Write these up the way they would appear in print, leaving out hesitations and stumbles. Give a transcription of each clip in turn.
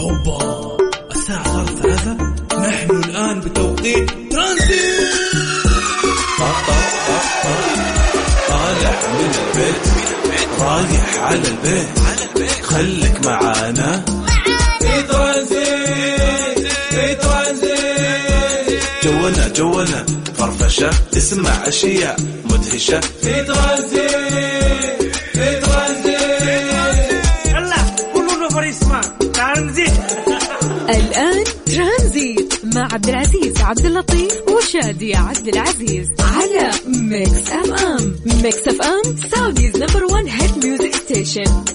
أوبا الساعة صارت 3. نحن الآن بتوقيت ترانزيت. طالع من البيت رايح على البيت خليك معانا في ترانزيت. في ترانزيت جونا فرفشة تسمع أشياء مدهشة في ترانزيت. في ترانزيت يلا كلنا فريسما ترانزيت. الآن ترانزيت مع عبد العزيز عبد اللطيف وشادي عبد العزيز على ميكس اف ام. ميكس اف ام سعوديز نمبر 1 هيت ميوزك ستيشن.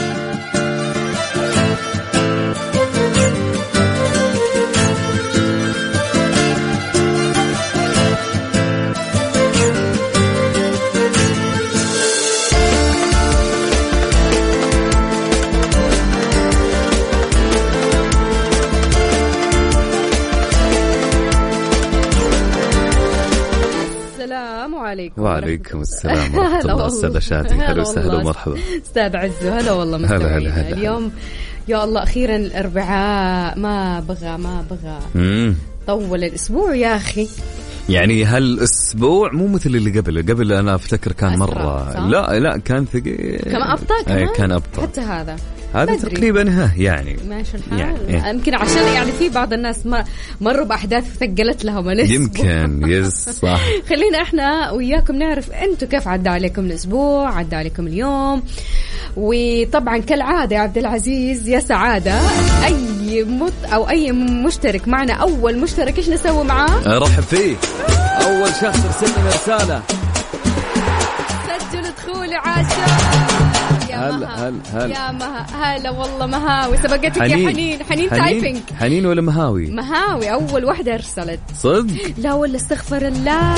وعليكم السلام ورحمة الله. أستاذ شادي هلا وسهلا ومرحبا. أستاذ عزو هلا والله مستمعين اليوم. يا الله أخيرا الأربعاء ما بغى طول الأسبوع يا أخي. يعني هالأسبوع مو مثل اللي قبل أنا أفتكر كان مرة لا كان ثقيل كان أبطأ كان أبطأ حتى هذا تقريبا يعني ماشي الحال يمكن عشان يعني في بعض الناس مروا بأحداث ثقلت لهم الأسبوع يمكن يس صح. خلينا احنا وياكم نعرف انتم كيف عدى عليكم الأسبوع، عدى عليكم اليوم. وطبعا كالعادة يا عبد العزيز يا سعادة أو أي مشترك معنا أول مشترك إيش نسوي معاه؟ رحب فيه أول شخص يرسل لنا رسالة سجل دخول عاشر. يا مها هلا والله مهاوي سبقتك يا حنين تايبينج. حنين ولا مهاوي أول واحدة أرسلت صدق. لا ولا استغفر الله.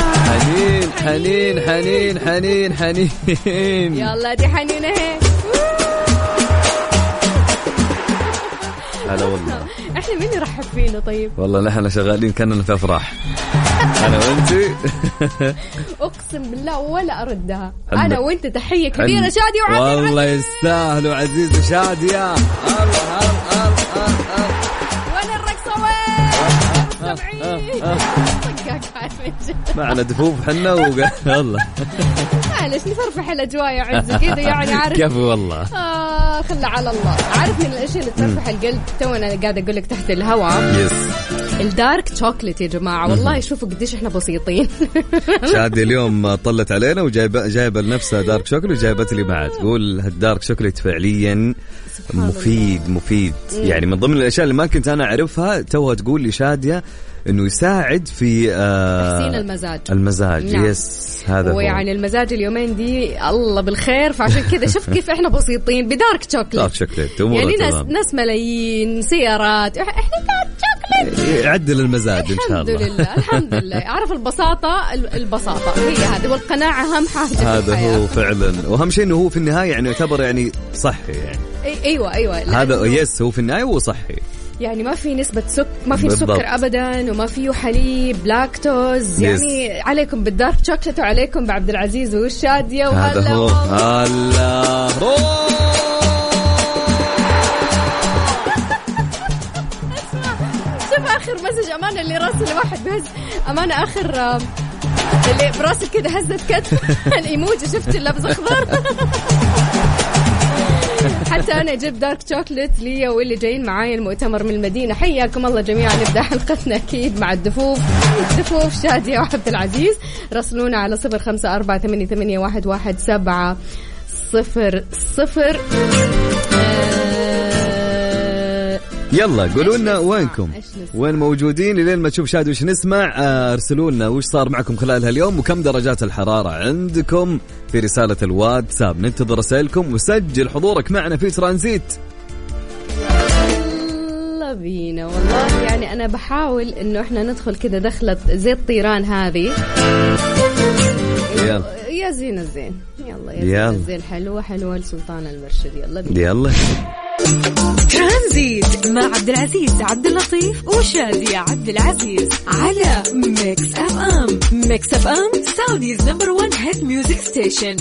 حنين يلا دي حنين اهي. هلا والله. احنا مين يرحب فينا طيب؟ والله نحن شغالين كأننا في أفراح أنا وأنتي. أقسم بالله ولا أردها. أنا وأنت تحية كبيرة شادي وعزيز. والله يستاهلوا عزيز وشادي يا الله. وين الرقصة وين؟ معنا دفوف حنا والله. معلش نفرفح الأجواء يا عزيز كده يعني عارف كيف والله. خلى على الله. عارف من الأشياء اللي تفرفح القلب تونا قاعدة أقول لك تحت الهواء يس الدارك شوكليت يا جماعة. والله شوفوا قديش احنا بسيطين. شادي اليوم طلت علينا وجايبة لنفسها دارك شوكليت وجايبت لي بعد. تقول الدارك شوكليت فعليا مفيد يعني من ضمن الأشياء اللي ما كنت أنا أعرفها توها تقول لي شادية إنه يساعد في تحسين المزاج. نعم. يس هذا هو يعني المزاج اليومين دي الله بالخير. فعشان كذا شوف كيف احنا بسيطين بدارك شوكليت يعني ناس ملايين سيارات احنا دارك شوكليت يعدل المزاج إن شاء الله. الحمد لله. عارف البساطة هي هذه والقناعة أهم حاجة. هذا هو فعلا. وأهم شيء إنه هو في النهاية يعني يعتبر يعني صحي يعني. أيوة هذا يس هو في النهاية هو صحي يعني ما في نسبة ما في سكر أبدا وما فيه حليب لاكتوز يعني. عليكم بالدارك شوكليت وعليكم بعبد العزيز والشادية هذا هو. هلا شوف آخر مسج أمانة اللي راسل واحد بهز أمانة آخر اللي براسل كده هزت كتف الإيموجي شفت اللبس أخضر. حتى أنا جبت دارك شوكليت لي واللي جايين معايا المؤتمر من المدينة. حياكم الله جميعا. نبدأ حلقتنا أكيد مع الدفوف شادية وعبد العزيز. راسلونا على 0548811700. يلا قولوا لنا وينكم وين موجودين لين ما تشوف شادي وش نسمع. ارسلوا لنا وش صار معكم خلال هاليوم وكم درجات الحرارة عندكم في رسالة الواتساب. ننتظر رسائلكم وسجل حضورك معنا في ترانزيت. يلا بينا. والله يعني أنا بحاول إنه إحنا ندخل كده دخلت زي الطيران هذه. يا زين الزين يلا يا زين الزين حلوة لسلطان المرشد. يلا بينا. يلا ترانزيت مع عبد العزيز عبد اللطيف وشادي عبد العزيز على ميكس اف ام. ميكس اف ام سعوديز نمبر 1 هيت ميوزك ستيشن.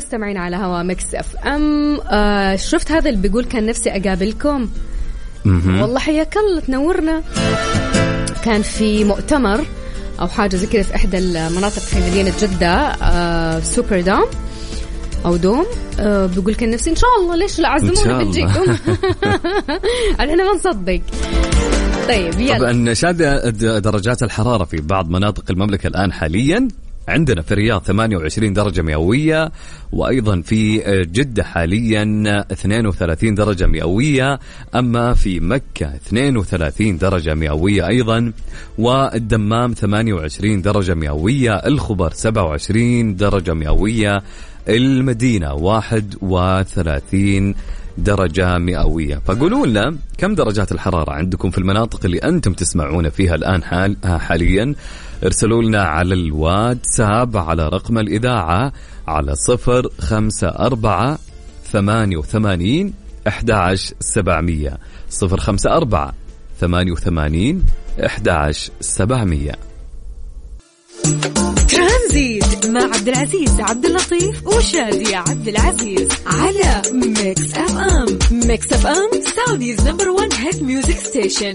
مستمعين على هوا ميكس اف ام. شفت هذا اللي بيقول كان نفسي اقابلكم؟ والله حياك الله تنورنا. كان في مؤتمر او حاجه زي كذا في احدى المناطق في مدينه جده، سوبر دام او دوم. بيقول كان نفسي ان شاء الله ليش لا عزمونا بنجيكم. احنا ما نصدق. طيب يلا. طبعا شاد درجات الحراره في بعض مناطق المملكه الان حاليا. عندنا في الرياض 28 درجة مئوية، وأيضا في جدة حاليا 32 درجة مئوية، أما في مكة 32 درجة مئوية أيضا، والدمام 28 درجة مئوية، الخبر 27 درجة مئوية، المدينة 31 درجة مئوية. فقولوا لنا كم درجات الحرارة عندكم في المناطق اللي أنتم تسمعون فيها الآن حاليا. ارسلوا لنا على الواتساب على رقم الإذاعة على 054 88 11700 054 88 11700. ترانزيت مع عبد العزيز عبد اللطيف وشادي عبد العزيز على ميكس اف ام. ميكس اف ام سعوديز نمبر 1 هيت ميوزك ستيشن.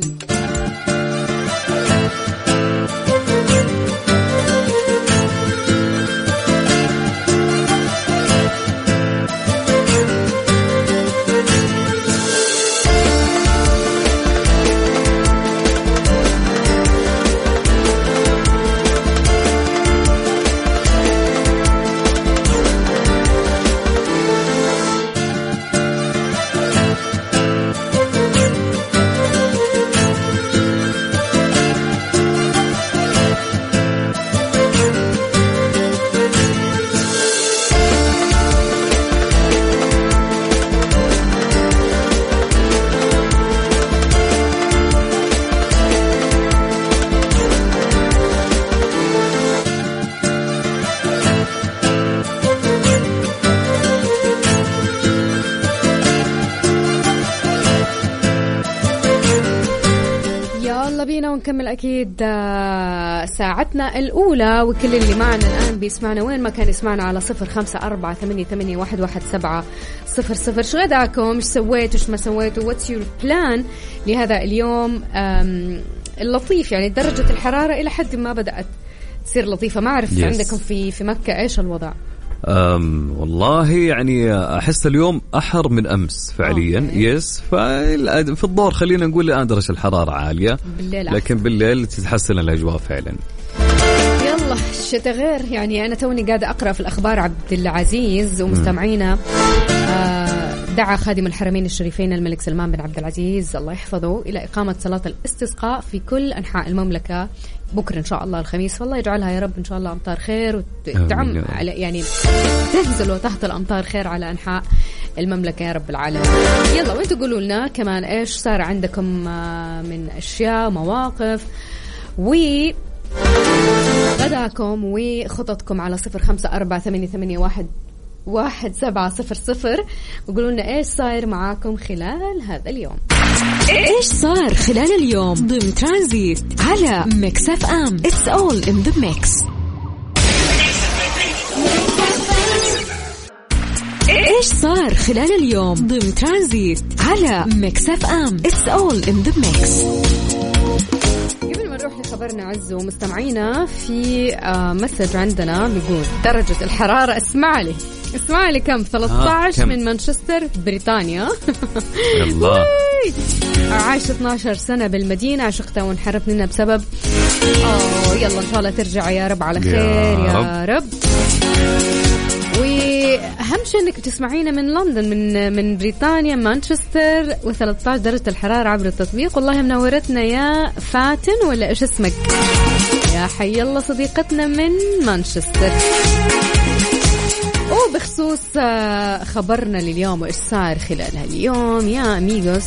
ونكمل أكيد ساعتنا الأولى. وكل اللي معنا الآن بيسمعنا وين ما كان يسمعنا على 0548811700. شو غداكم؟ إيش سويتوا؟ إيش ما سويتوا؟ What's your plan لهذا اليوم اللطيف؟ يعني درجة الحرارة إلى حد ما بدأت تصير لطيفة. ما أعرف عندكم في مكة إيش الوضع؟ والله يعني أحس اليوم أحر من أمس فعليا. يس، في الظهر خلينا نقول الآن درجة الحرارة عالية، لكن بالليل تتحسن الأجواء فعلا. يلا الشتاء غير. يعني أنا توني قاعدة أقرأ في الأخبار عبد العزيز ومستمعينا دعا خادم الحرمين الشريفين الملك سلمان بن عبد العزيز الله يحفظه إلى إقامة صلاة الاستسقاء في كل أنحاء المملكة بكرة إن شاء الله الخميس. والله يجعلها يا رب إن شاء الله أمطار خير وتعم على يعني تنزل وتهطل الأمطار خير على أنحاء المملكة يا رب العالمين. يلا وانتوا قولوا لنا كمان إيش صار عندكم من أشياء مواقف وغداكم وخططكم على 0548811700 وقولوا لنا إيش صاير معاكم خلال هذا اليوم. إيش صار خلال اليوم ضمن ترانزيت على ميكس اف ام. It's all in the mix. إيش صار خلال اليوم ضمن ترانزيت على ميكس اف ام. It's all in the mix. قبل ما نروح لخبرنا عزو مستمعينا في مسج عندنا بيقول درجة الحرارة اسمع لي كم 13 من مانشستر بريطانيا. الله. عايشة 12 سنة بالمدينة، عشقتها وانحرف منها بسبب يلا إن شاء الله ترجع يا رب على خير يا رب. وأهم شيء إنك تسمعينا من لندن من بريطانيا مانشستر و13 درجة الحرارة عبر التطبيق. والله منورتنا يا فاتن ولا إيش اسمك يا حي الله صديقتنا من مانشستر. وبخصوص خبرنا لليوم وإيش صار خلال هاليوم يا أميغوس.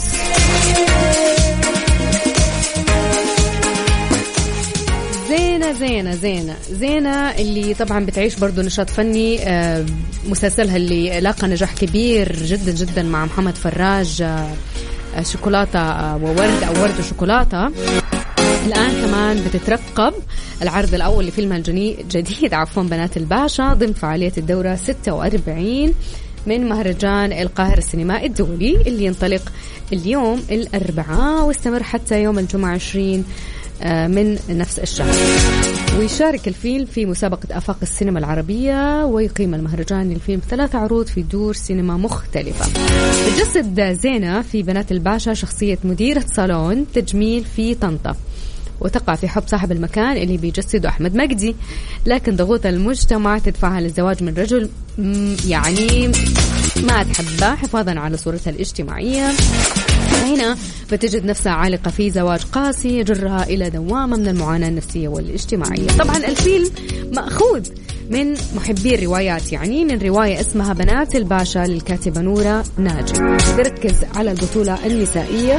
زينة اللي طبعا بتعيش برضو نشاط فني. مسلسلها اللي لاقى نجاح كبير جدا جدا مع محمد فراج شوكولاتة وورد أو ورد وشوكولاتة. الآن كمان بتترقب العرض الأول لفيلم جديد بنات الباشا ضمن فعالية الدورة 46 من مهرجان القاهرة السينمائي الدولي اللي ينطلق اليوم الأربعاء واستمر حتى يوم الجمعة 20 من نفس الشهر. ويشارك الفيلم في مسابقة آفاق السينما العربية، ويقيم المهرجان للفيلم 3 عروض في دور سينما مختلفة. تجسد زينة في بنات الباشا شخصية مديرة صالون تجميل في طنطا، وتقع في حب صاحب المكان اللي بيجسده أحمد مجدي، لكن ضغوط المجتمع تدفعها للزواج من رجل يعني ما تحبه حفاظا على صورتها الاجتماعية. هنا بتجد نفسها عالقة في زواج قاسي يجرها إلى دوامة من المعاناة النفسية والاجتماعية. طبعا الفيلم مأخوذ من محبي الروايات، يعني من رواية اسمها بنات الباشا للكاتبة نورة ناجي، بيركز على البطولة النسائية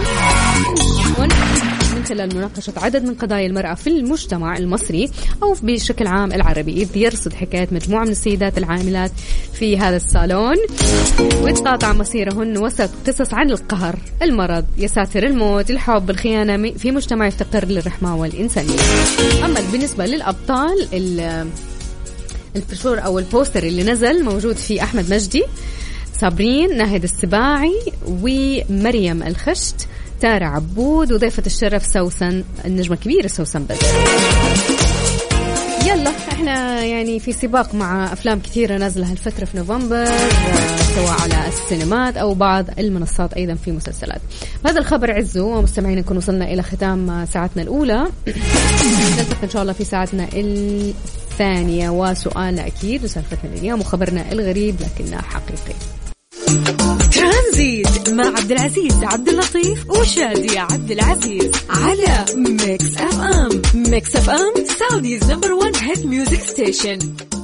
من خلال مناقشة عدد من قضايا المرأة في المجتمع المصري أو بشكل عام العربي، إذ يرصد حكاية مجموعة من السيدات العاملات في هذا الصالون ويتقاطع مصيرهن وسط قصص عن القهر، المرض، يساتر الموت، الحب، الخيانة في مجتمع يفتقر للرحمة والإنسانية. أما بالنسبة للأبطال، البروشور أو البوستر اللي نزل موجود فيه أحمد مجدي، صابرين، ناهد السباعي، ومريم الخشت، تارة عبود، وضيفة الشرف سوسن، النجمة كبيرة سوسن بدر. يلا احنا يعني في سباق مع أفلام كثيرة نازلة هالفترة في نوفمبر، سواء على السينمات أو بعض المنصات أيضا في مسلسلات. هذا الخبر عزو ومستمعين نكون وصلنا إلى ختام ساعتنا الأولى. نلتقي إن شاء الله في ساعتنا الثانية وسؤالنا أكيد وسالفتنا اليوم وخبرنا الغريب لكنه حقيقي. ترانزيت مع عبد العزيز عبد اللطيف وشادي عبد العزيز على ميكس اف ام. ميكس اف ام سعوديز نمبر 1 هيت ميوزك ستيشن.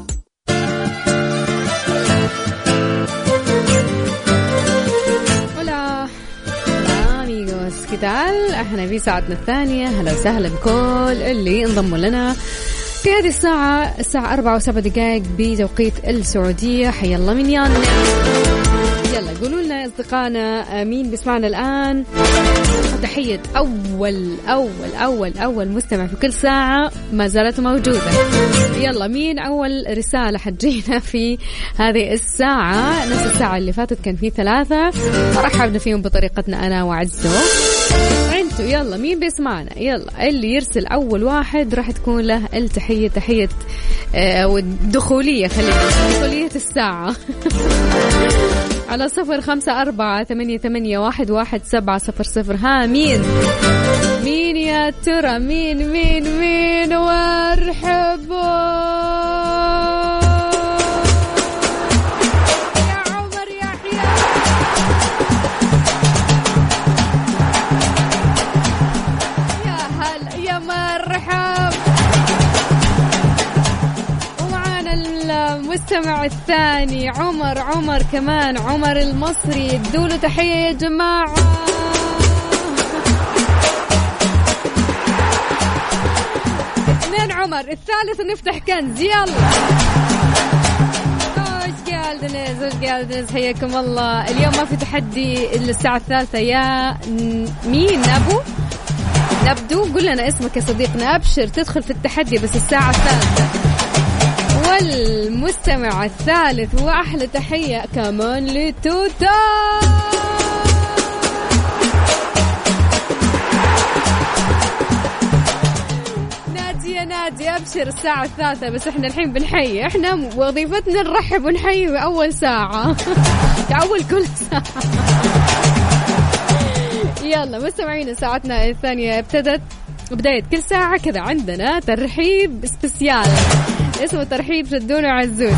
هلا اميغوس، كتال احنا في ساعتنا الثانية. هلا وسهلا بكل اللي انضموا لنا في هذه الساعة 4:07 بتوقيت السعودية. حيا الله من يانا. يلا قولوا لنا أصدقائنا مين بيسمعنا الآن. تحية أول مستمع في كل ساعة ما زالت موجودة. يلا مين أول رسالة حتجينا في هذه الساعة؟ نفس الساعة اللي فاتت كان في 3، رحبنا فيهم بطريقتنا أنا وعزو. انتوا يلا مين بيسمعنا؟ يلا اللي يرسل أول واحد راح تكون له التحية، تحية والدخولية، دخولية الساعة على 0548811700. ها مين يا ترى؟ مين وارحبوا يا عمر يحيى. يا هلا يا مرحب. ومعانا المستمع الثاني عمر كمان، عمر المصري، ادوله تحية يا جماعة. اثنين عمر، الثالث نفتح كنز. يلا وش قالدنز حياكم الله. اليوم ما في تحدي إلا الساعة الثالثة. يا مين نبدو قل لنا اسمك يا صديقنا. أبشر تدخل في التحدي بس الساعة الثالثة. والمستمع الثالث وأحلى تحية كمان لتوتا. نادي أبشر الساعة الثالثة، بس احنا الحين بنحيي، احنا وظيفتنا نرحب ونحيي أول ساعة أول كل ساعة. يلا مستمعين ساعتنا الثانية ابتدت. بداية كل ساعة كذا عندنا ترحيب سبيسيال اسمه ترحيب شدون وعزوز.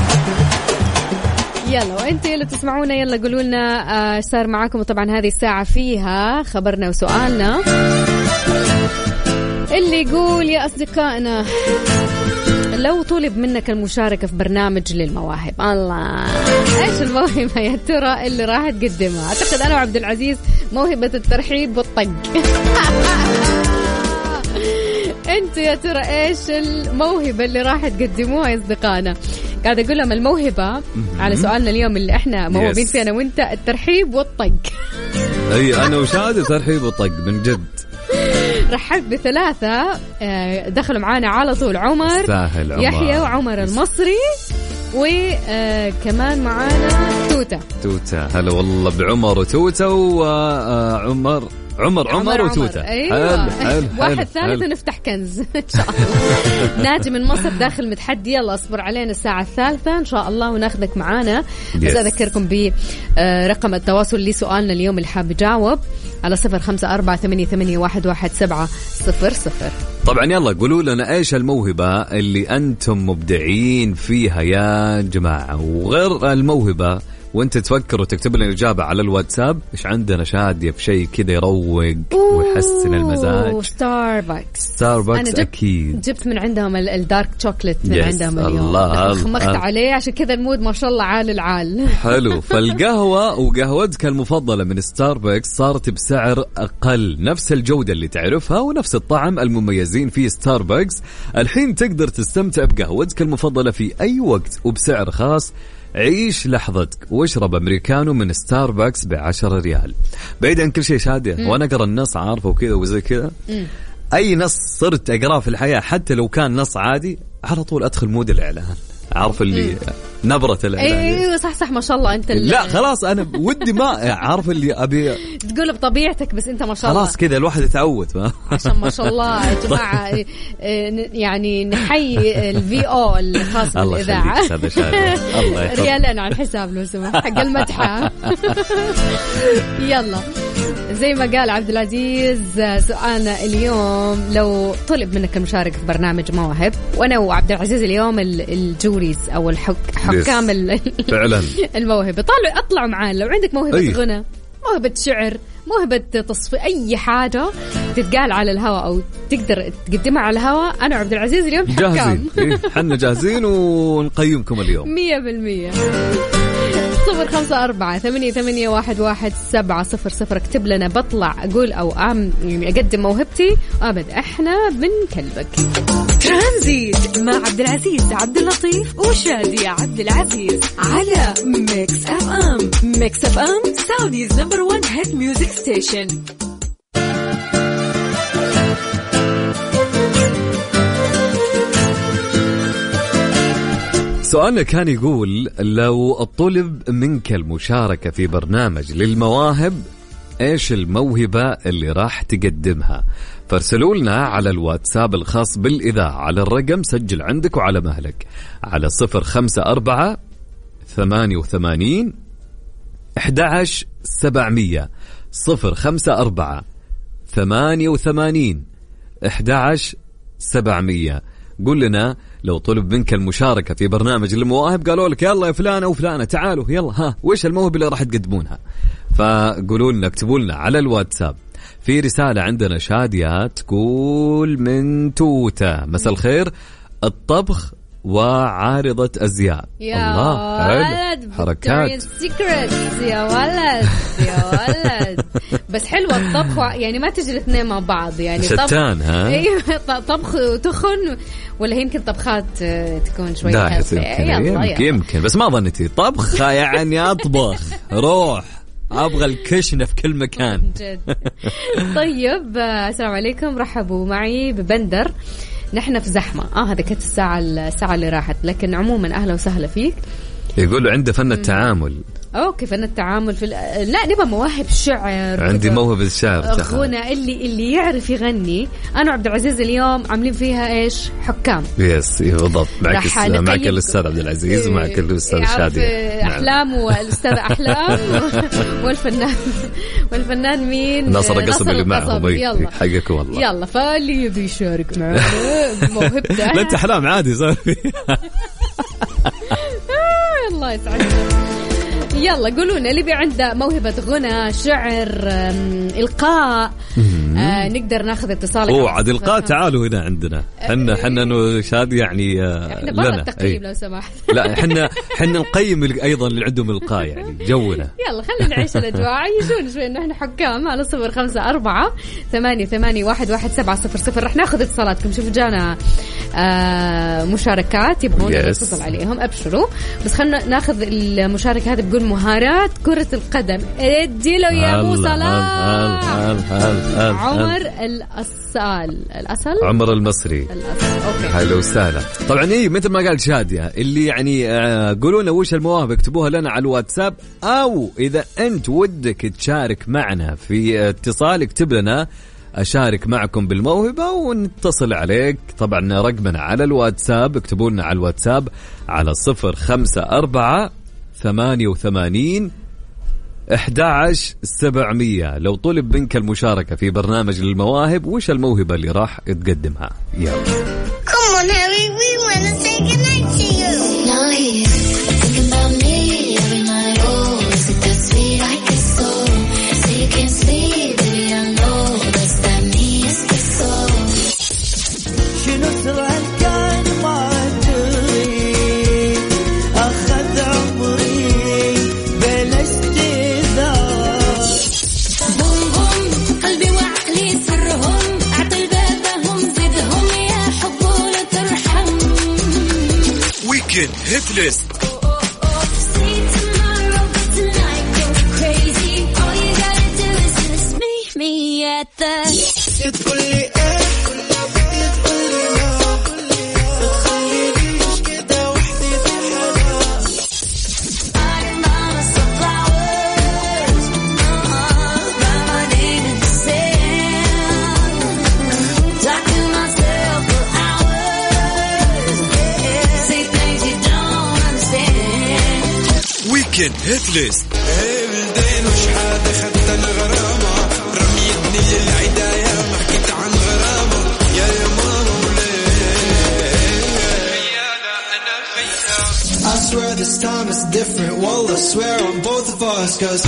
يلا وانتوا اللي تسمعونا يلا قولوا لنا ايش صار معاكم. وطبعا هذه الساعة فيها خبرنا وسؤالنا اللي يقول يا أصدقائنا لو طلب منك المشاركة في برنامج للمواهب، الله ايش الموهبة يا ترى اللي راح تقدمها؟ اعتقد انا وعبد العزيز موهبة الترحيب والطق. انتوا يا ترى ايش الموهبة اللي راح تقدموها يا أصدقائنا؟ قاعد اقول لهم الموهبة على سؤالنا اليوم اللي احنا موهوبين فيه انا وانت، الترحيب والطق. اي انا وشادي ترحيب وطق من جد. رحبت بثلاثة دخلوا معانا على طول، عمر يحيى وعمر المصري، وكمان معانا توتا. هلا والله بعمر وتوتا وعمر عمر وتوتا. أيوة. حلو. واحد ثالث ونفتح كنز إن شاء الله. ناجي من مصر داخل متحدي، يلا اصبر علينا الساعة الثالثة إن شاء الله وناخذك معانا. بس أذكركم برقم التواصل اللي سؤالنا اليوم اللي حاب يجاوب على 0548811700. طبعا يلا قولوا لنا ايش الموهبة اللي أنتم مبدعين فيها يا جماعة، وغير الموهبة وانت تفكر وتكتب لنا الإجابة على الواتساب. ايش عندنا شادية في شيء كذا يروق ويحسن المزاج؟ ستاربكس أكيد جبت من عندهم الدارك شوكليت من عندهم اليوم. الله خمخت عليه عشان كذا المود ما شاء الله عال العال. حلو. فالقهوة وقهوتك المفضلة من ستاربكس صارت بسعر أقل، نفس الجودة اللي تعرفها ونفس الطعم المميزين في ستاربكس. الحين تقدر تستمتع بقهوتك المفضلة في أي وقت وبسعر خاص. عيش لحظتك واشرب أمريكانو من ستاربكس ب10 ريال. بعيد عن كل شيء شادية، وأنا أقرأ النص عارفه وكذا وزي كذا. أي نص صرت أقرأه في الحياة حتى لو كان نص عادي على طول أدخل مود الإعلان، عارف اللي نبرة الإعلان. ايوه صح ما شاء الله. انت لا خلاص انا ودي ما عارف اللي ابي تقول بطبيعتك، بس انت ما شاء الله خلاص كذا الواحد يتعود عشان ما شاء الله يا جماعه. يعني نحيي الفي او الخاص بالاذاعه. الله ريالين على الحساب لو سمحت حق المدحه. يلا زي ما قال عبد العزيز سؤالنا اليوم، لو طلب منك المشاركة في برنامج مواهب، وانا وعبد العزيز اليوم الجوريز او حكام فعلا الموهبة، اطلعوا معانا. لو عندك موهبة غنى، موهبة شعر، موهبة تصفي، أي حاجة تتقال على الهواء أو تقدر تقدمها على الهواء، أنا وعبد العزيز اليوم حكام. حنا جاهزين ونقيمكم اليوم 100%. 0548811700. اكتب لنا بطلع أقول أو يعني أقدم موهبتي وأبد إحنا بنكلبك. ترانزيت مع عبد العزيز عبد اللطيف وشادية عبد العزيز على ميكس اف ام. ميكس اف ام سعوديز نمبر 1 هيت ميوزك ستيشن. سؤالنا كان يقول لو طلب منك المشاركة في برنامج للمواهب، ايش الموهبة اللي راح تقدمها؟ فارسلوا لنا على الواتساب الخاص بالإذاعة على الرقم، سجل عندك وعلى مهلك، على 054-88-11700. 054-88-11700. قل لنا لو طلب منك المشاركة في برنامج المواهب، قالوا لك يلا يا فلانة وفلانة تعالوا يلا، ها وش الموهبة اللي راح تقدمونها؟ فقولوا لنا، اكتبوا لنا على الواتساب. في رسالة عندنا شادية تقول من توتا، مساء الخير، الطبخ وعارضة أزياء. يا ولد حركات يا ولد يا ولد. بس حلوة الطبخ، يعني ما تجي الاثنين مع بعض، يعني شتان. ها ايوه طبخ وتخن، ولا يمكن طبخات تكون شوي يمكن بس ما ظنيتي طبخ يعني أطبخ روح أبغى الكشنة في كل مكان. جد. طيب السلام عليكم، رحبوا معي ببندر، نحن في زحمة. هذا كانت الساعة اللي راحت، لكن عموما أهلا وسهلا فيك. يقولوا عنده فن التعامل. اوكي فن التعامل لا نبغى مواهب شعر. عندي موهبة الشعر، غنى، اللي يعرف يغني. انا وعبد العزيز اليوم عاملين فيها ايش؟ حكام. يس بالضبط. معك الاستاذ عبد العزيز ومعك الاستاذ شادي احلام والاستاذ احلام والفنان مين؟ ناصر القصب اللي معهم. يلا حقكم والله. يلا فاللي يبي يشارك معنا بموهبته. لا انت احلام عادي صار. الله يسعدك. يلا قولونا اللي بي عنده موهبة غنى، شعر، إلقاء، نقدر ناخذ اتصالك. عاد إلقاء تعالوا هنا عندنا. حنا شادي يعني احنا برا التقييم لو سمحت. لا حنا نقيم أيضا اللي عندهم إلقاء، يعني جونا. يلا خلينا نعيش الأجواء، يجون شوي إنه إحنا حكام. على 0548811700. رح ناخذ اتصالاتكم. شوفوا جانا مشاركات يبغون نتصل عليهم، أبشروا. بس خلنا ناخذ المشاركة هذه، بقول مهارات كرة القدم. ادي له يا ابو صلاح. عمر الأصل عمر المصري. حلو وسهلا. طبعا ايه مثل ما قال شادية اللي يعني قولوا لنا وش المواهب، اكتبوها لنا على الواتساب، او اذا انت ودك تشارك معنا في اتصال اكتب لنا أشارك معكم بالموهبة ونتصل عليك. طبعا رقمنا على الواتساب، اكتبوا لنا على الواتساب على 0548811700. لو طلب منك المشاركة في برنامج للمواهب وش الموهبة اللي راح تقدمها؟ يلا. Come on Harry, we wanna say goodnight to you. Now here, thinking about me every night. Oh, is it that sweet I can so? Say you can't sleep, baby I know. That's that me is the soul. شنو سرع كان ما أدري أخذ عمري بلا استئذان. بوم بوم قلبي وعقلي سرهم عطل بابهم زدهم يا حب ولا ترحم. ويكند هيت ليست. ويكند هيت ليست. الدين وش حاد اخذت الغرامة رميتني للعداية ما حكيت عن غرامة يا ماما I swear this time it's different. Well, I swear on both of us cause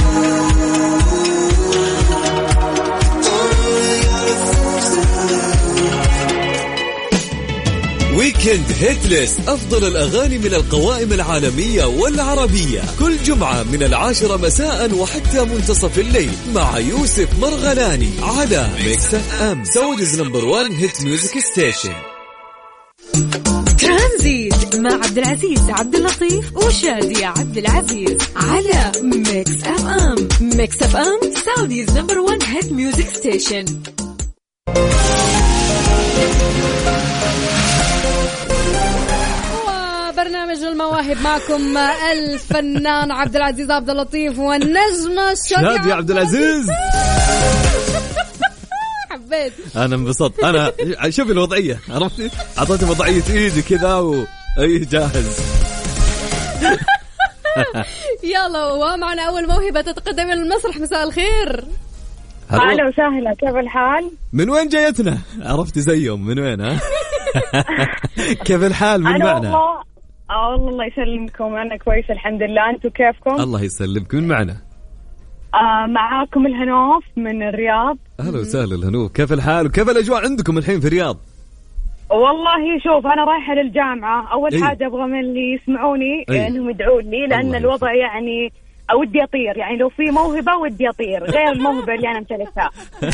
ويكند هيت ليست. أفضل الأغاني من القوائم العالمية والعربية كل جمعة من 10 مساء وحتى منتصف الليل مع يوسف مرغلاني على ميكس اف ام سعوديز نمبر 1 هيت ميوزك ستيشن. ترانزيت مع عبد العزيز عبد اللطيف وشادية عبد العزيز على ميكس اف ام. ميكس اف ام سعوديز نمبر 1 هيت ميوزك ستيشن. برنامج المواهب معكم الفنان عبد العزيز عبد اللطيف والنجمة شادية عبد العزيز. حبيت أنا انبسطت. أنا شوف الوضعية، عرفتي؟ عطيت وضعية إيدي كذا أي جاهز. يلا ومعنا أول موهبة تتقدم إلى المسرح. مساء الخير. أهلا وسهلا، كيف الحال؟ من وين جايتنا؟ عرفتي زيهم من وين ها؟ كيف الحال من معنا؟ والله الله يسلمكم، أنا كويس الحمد لله. أنتوا كيفكم؟ الله يسلمك. من معنا؟ معاكم الهنوف من الرياض. أهلا وسهلا الهنوف، كيف الحال وكيف الأجواء عندكم الحين في الرياض؟ والله شوف أنا رايحة للجامعة، أول حاجة أبغى من اللي يسمعوني إنهم يدعون لي، لأن الوضع يعني ودي أطير، يعني لو في موهبة ودي أطير غير الموهبة اللي أنا امتلكها.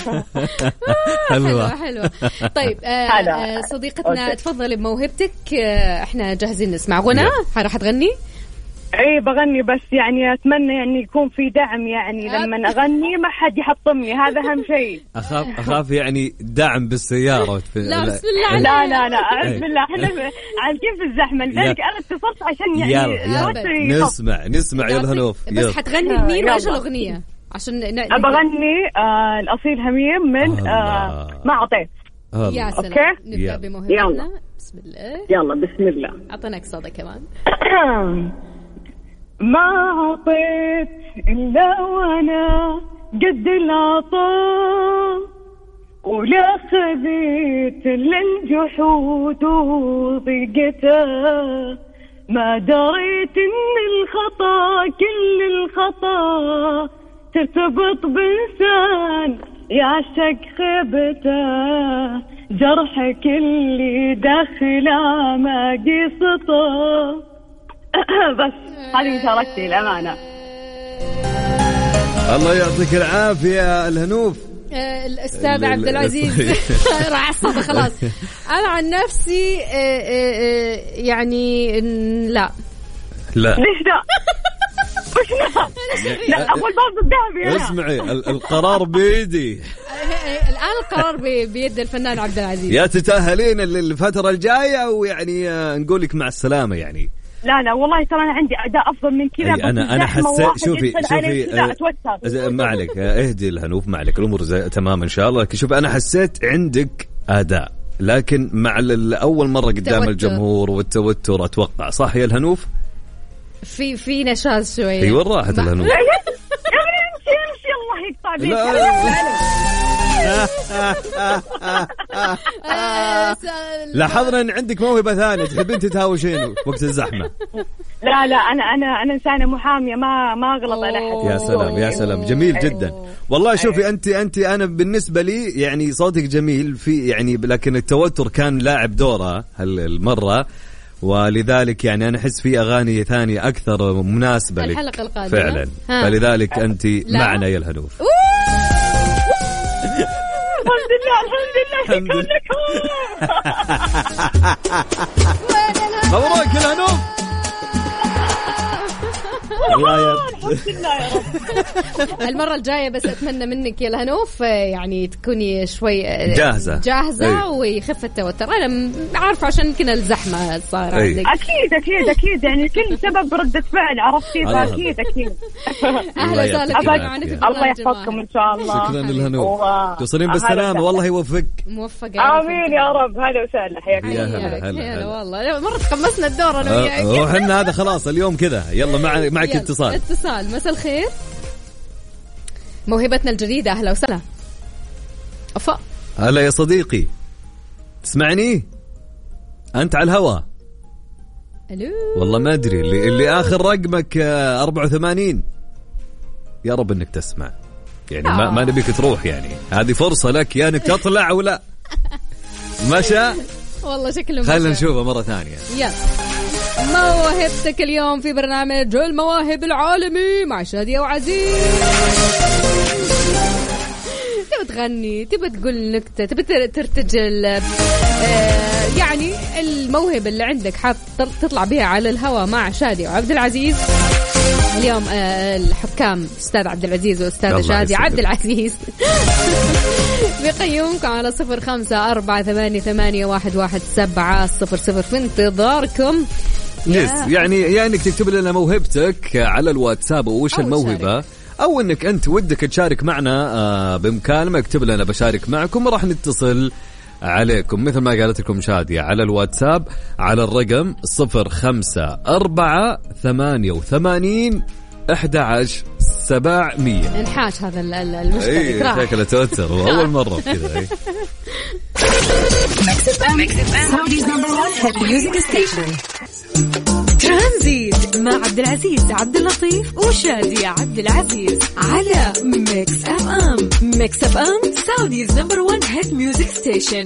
حلوة. طيب صديقتنا تفضلي بموهبتك، احنا جاهزين نسمع غنى. راح تغني؟ ايه بغني، بس يعني اتمنى يعني يكون في دعم، يعني لما اغني ما حد يحطمني، هذا اهم شيء. اخاف يعني دعم بالسياره. لا بسم الله. لا اعوذ بالله، احنا عالقين في الزحمه، لذلك انا اتصلت عشان يعني نسمع يا الهنوف. بس حتغني مين وايش الاغنيه عشان بغني الاصيل هميم من ما عطيت. يا سلام. اوكي نبدا بموهبتنا. بسم الله. يلا بسم الله. اعطيناك صدى كمان. ما عطيت إلا وأنا قد العطاء، ولا خذيت للجحود وضيقته، ما دريت إن الخطأ كل الخطأ ترتبط بإنسان يعشق خيبته، جرحك اللي داخله ما قصته. بس هذه مشاركتي الأمانة. الله يعطيك العافية الهنوف. الأستاذ عبد العزيز راح الصدى خلاص. أنا عن نفسي يعني لا ليش لا؟ لا أول باب الذهبي. اسمعي القرار بيدي الآن القرار بيد الفنان عبد العزيز. يا تتأهلين الفترة الجاية ويعني نقول لك مع السلامة يعني. لا والله ترى أنا عندي أداء أفضل من كذا. أنا حسيت شوفي ما عليك اهدي الهنوف ما عليك الأمور تمام إن شاء الله. لكن شوف أنا حسيت عندك أداء لكن مع أول مرة قدام الجمهور والتوتر أتوقع صح يا الهنوف في نشاز شوية. أيوة راحت الهنوف. امشي الله يقطع بيك. لاحظنا ان عندك موهبة ثانية تحبين تتهاوشين وقت الزحمة. لا انا انسانة محامية ما اغلط على احد. يا سلام جميل جدا والله. شوفي انت انا بالنسبة لي يعني صوتك جميل في يعني لكن التوتر كان لاعب دوره هالمرة ولذلك يعني أنا أحس في أغاني ثانية أكثر مناسبة لك الحلقة القادمة فعلا. فلذلك أنت معنا يا الهنوف. الحمد لله مبروك يا الهنوف. المرة الجاية بس أتمنى منك يا الهنوف يعني تكوني شوي جاهزة ويخف التوتر. أنا عارفة عشان كنا الزحمة صار عندك. أكيد يعني كل سبب ردة فعل عرفتي. أكيد أهلا وسهلا معنا في الله يحفظكم إن شاء الله. شكرا للهنوف توصلين بالسلامة والله يوفقك. موفقة آمين يا رب. هلا وسهلا حياك. يا هلا والله مرة تقمصنا الدور أنا وياك. وحنا هذا خلاص اليوم كذا. يلا معك اتصال. مساء الخير موهبتنا الجديدة. أهلا وسهلا. أفا هلا يا صديقي تسمعني أنت على الهواء. ألو والله ما أدري اللي آخر رقمك 84. يا رب إنك تسمع يعني ما نبيك تروح يعني هذه فرصة لك يا إنك تطلع ولا مشى والله شكله خلينا نشوفه مرة ثانية. يلا موهبتك اليوم في برنامج المواهب العالمي مع شادية وعزيز. تبي تغني تبي تقول نكتة تبي ترتجل يعني الموهبة اللي عندك حاب تطلع بها على الهواء مع شادية وعبد العزيز. اليوم الحكام أستاذ عبد العزيز وأستاذ شادية عبد العزيز بيقيمكم على 0548811700 في انتظاركم. يعني انك تكتب لنا موهبتك على الواتساب وش الموهبة او انك انت ودك تشارك معنا بمكالمة اكتب لنا بشارك معكم وراح نتصل عليكم مثل ما قالت لكم شادية على الواتساب على الرقم 0548811700. انحاش هذا المشترك شكله توتر وأول مرة كذا. ترانزيت مع عبد العزيز عبد اللطيف وشادية عبد العزيز على ميكس اف ام. ميكس اف ام سعوديز نمبر 1 هيت ميوزك ستيشن.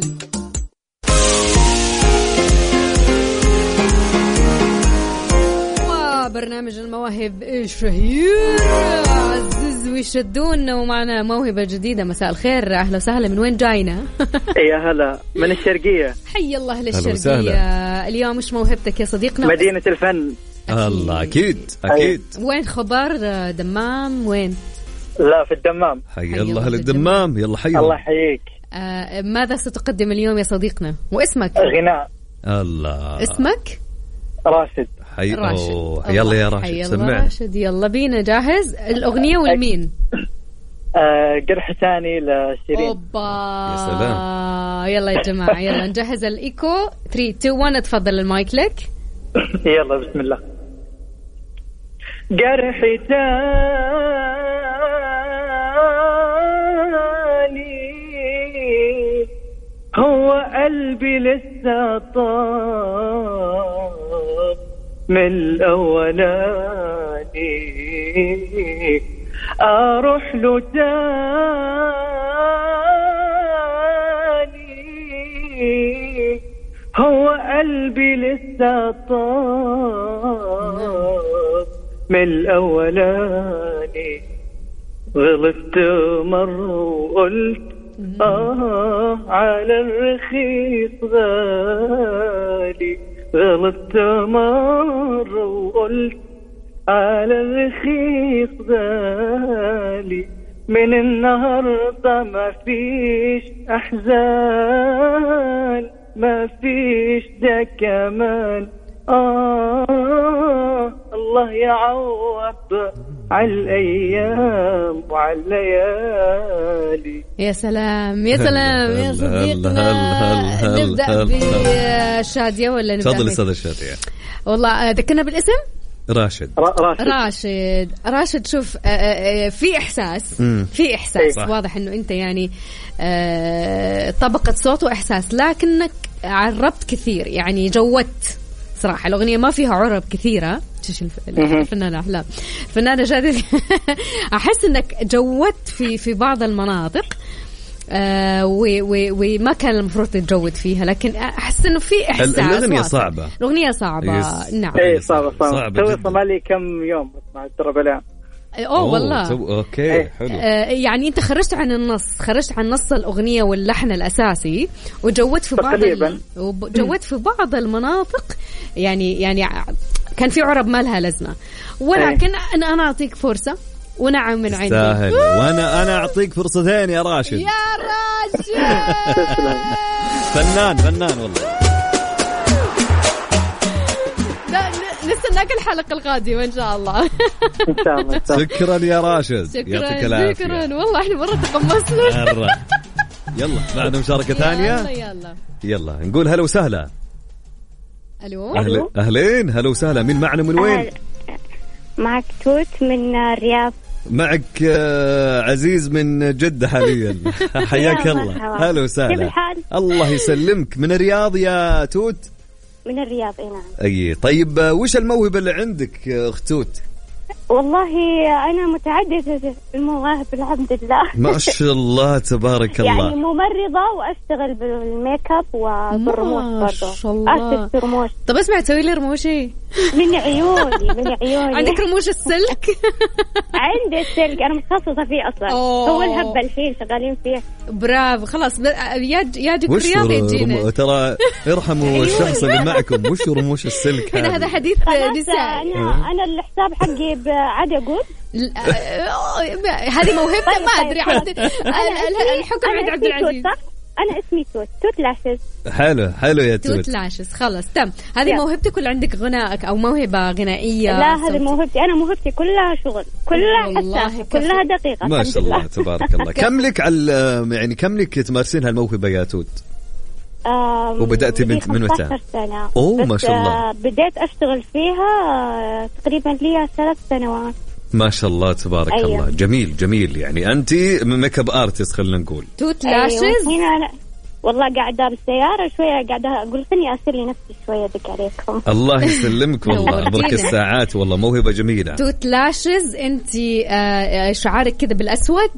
برنامج المواهب الشهير عزيز ويشدونا ومعنا موهبة جديدة. مساء الخير أهلا وسهلا. من وين جاينا؟ يا هلا من الشرقية. حي الله للشرقية. اليوم مش موهبتك يا صديقنا؟ مدينة الفن. الله أكيد. وين خبر دمام وين؟ لا في الدمام. حي الله للدمام. يلا حي الله يحييك. ماذا ستقدم اليوم يا صديقنا واسمك؟ غناء. الله اسمك؟ راشد. راشد. يلا يا راشد سمعنا. راشد يلا بينا. جاهز الأغنية والمين؟ قرح ثاني لشيرين. أوبا يا سلام. يلا يا جماعة يلا نجهز الإيكو 3 2 1. تفضل المايك لك. يلا بسم الله. قرح ثاني هو قلبي لسه طاب من الأولاني أروح له تاني هو قلبي لسه طاب من الأولاني غلطت مرة وقلت على الرخيص غالي غلطت مرة وقلت على الرخيص غالي، من النهاردة ما فيش أحزان، ما فيش ده كمان. الله يعوض على الأيام وعلى الليالي. يا سلام يا سلام يا صديقنا. نبدأ بشادية ولا نبدأ؟ تفضل أستاذ الشادية. والله ذكرنا بالاسم راشد. شوف في إحساس واضح إنه أنت يعني طبقة صوت وإحساس، لكنك عربت كثير، يعني جودت صراحة. الأغنية ما فيها عرب كثيرة. الفنانة أحلام، الفنانة شادية أحس إنك جودت في بعض المناطق وما كان المفروض تتجود فيها، لكن أحس إنه في إحساس. الأغنية صعبة. الأغنية صعبة. نعم. صعبة. توي صمالي كم يوم مع التربلان. والله. اوكي حلو. يعني انت خرجت عن نص الاغنيه واللحن الاساسي، وجودت في بعض المناطق، يعني كان في عرب ما لها لازمه، ولكن انا اعطيك فرصه. ونعم من عندي سهل. وانا اعطيك فرصتين يا راشد. يا راشد فنان والله. نستناك الحلقة القادمة إن شاء الله. إن شاء الله. شكرا يا راشد. يعطيك العافية. شكرا والله إحنا مرة تقمصنا. يلا بعد مشاركة ثانية. يلا نقول هلا وسهلا. ألو. أهلين. هلا وسهلا. مين معنا من وين؟ معك توت من الرياض. معك عزيز من جدة حاليا. حياك الله. هلا وسهلا. الله يسلمك. من الرياض يا توت؟ من الرياض. نعم. أي طيب، وش الموهبة اللي عندك أخت توت؟ والله أنا متعددة المواهب الحمد لله. ما شاء الله تبارك الله. يعني ممرضة وأشتغل بالميك اب وبالرموش برضه. ما شاء الله. أشتغل رموش. طب اسمع، تسوي لي رموشي من عيوني. عندك رموش السلك؟ عندي السلك، أنا متخصصة فيه أصلا. هو الهبة الحين شغالين فيه. برافو. خلاص يا دكتور رياض يجينا. ترى ارحموا الشخص اللي معكم. وش رموش السلك هذا حديث نساء. أنا الحساب حقي عادي أقول. هذه موهبة ما أدري. الحكم عند عبد العزيز. أنا اسمي توت لاشز. حلو يا توت لاشز. خلاص تم. هذه موهبتك ولا عندك غنائك أو موهبة غنائية؟ لا هذه موهبتي. أنا موهبتي كلها شغل، كلها حساسة، كلها دقيقة. ما شاء الله تبارك الله. كم لك تمارسين هالموهبة يا توت؟ وبدأتي من متى؟ 15 سنة. ما شاء الله. بديت أشتغل فيها تقريبا لي 3 سنوات. ما شاء الله تبارك الله. جميل. يعني أنت ميك اب ارتست خلينا نقول. توت لاشز. هنا والله قاعدة بالسيارة شوية، قاعدة أقول خلني أسير لي نفسي شوية دق عليكم. الله يسلمك والله. برك الساعات والله. موهبة جميلة. توت لاشز. أنت شعارك كذا بالأسود؟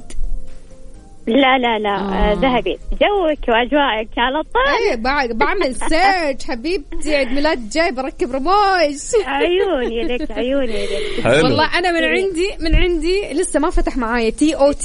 لا ذهبي. جوك وأجواءك على طول. بعمل سيرش حبيبتي. عيد ميلاد جاي بركب رموش. عيوني لك. والله أنا من عندي لسه ما فتح معايا TOT.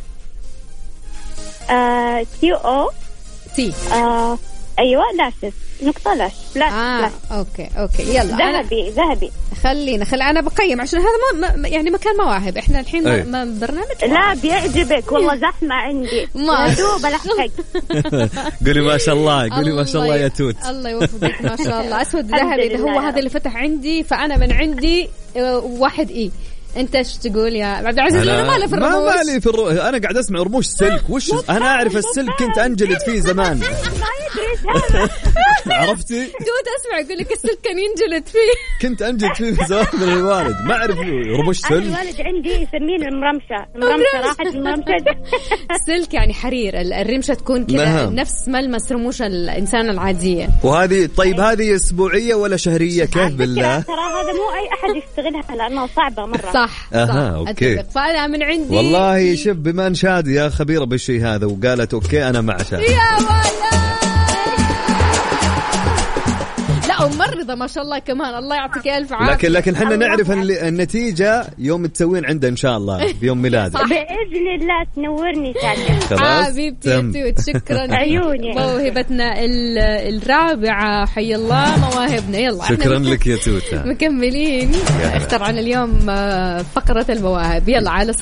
TOT. أيوة لاشز نقطة لاش. لا. أوكي يلا. ذهبي. خلينا أنا بقيم عشان هذا ما يعني مكان مواهب. إحنا الحين ما برنامج. لا بيعجبك والله. زحمة عندي. ما دوب لحق. قولي ما شاء الله. ما شاء الله يا توت. الله يوفقك. ما شاء الله. أسود ذهبي هو هذا اللي فتح عندي. فأنا من عندي 1 انت ايش تقول يا عبد العزيز؟ انا مالي في الرموش. ما مالي في الرموش. انا قاعد اسمع رموش سلك. وش انا اعرف السلك كنت انجلد فيه زمان. ما يدري. عرفتي؟ توت اسمع يقول لك السلك كان ينجلد فيه. كنت انجلد فيه زمان من الوالد. ما اعرف رموش سلك. الوالد عندي يسمين المرمشه راحت المرمشه. سلك يعني حرير. الرمشه تكون كذا نفس ملمس رموش الانسان العاديه. وهذه طيب هذه اسبوعيه ولا شهريه؟ كيف بالله؟ ترى هذا مو اي احد يشتغلها لانه صعبه مره. صح. اوكي. فانا من عندي والله شوف بما ان شادي يا خبيره بالشيء هذا وقالت اوكي انا مع شادي. يا ولا لا وممرضة ما شاء الله كمان، الله يعطيك ألف عافية. لكن حنا نعرف النتيجة يوم تسوين عنده إن شاء الله بيوم ميلاده. بإذن الله تنورني تعالى. حبيبتي يا توت، شكرا. عيوني. موهبتنا الرابعة، حي الله مواهبنا. يلا شكرا لك يا توتة. مكملين اخترعنا اليوم فقرة المواهب. يلا على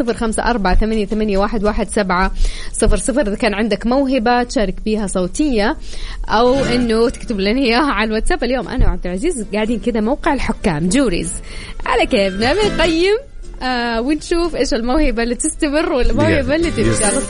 0548811700 إذا كان عندك موهبة تشارك بيها صوتية أو إنه تكتب لنا إياها على الواتساب. اليوم أنا وعبد العزيز قاعدين كذا موقع الحكام جوريز على كيفنا بنقيم ونشوف إيش الموهبة اللي تستمر والموهبة اللي تمشي. على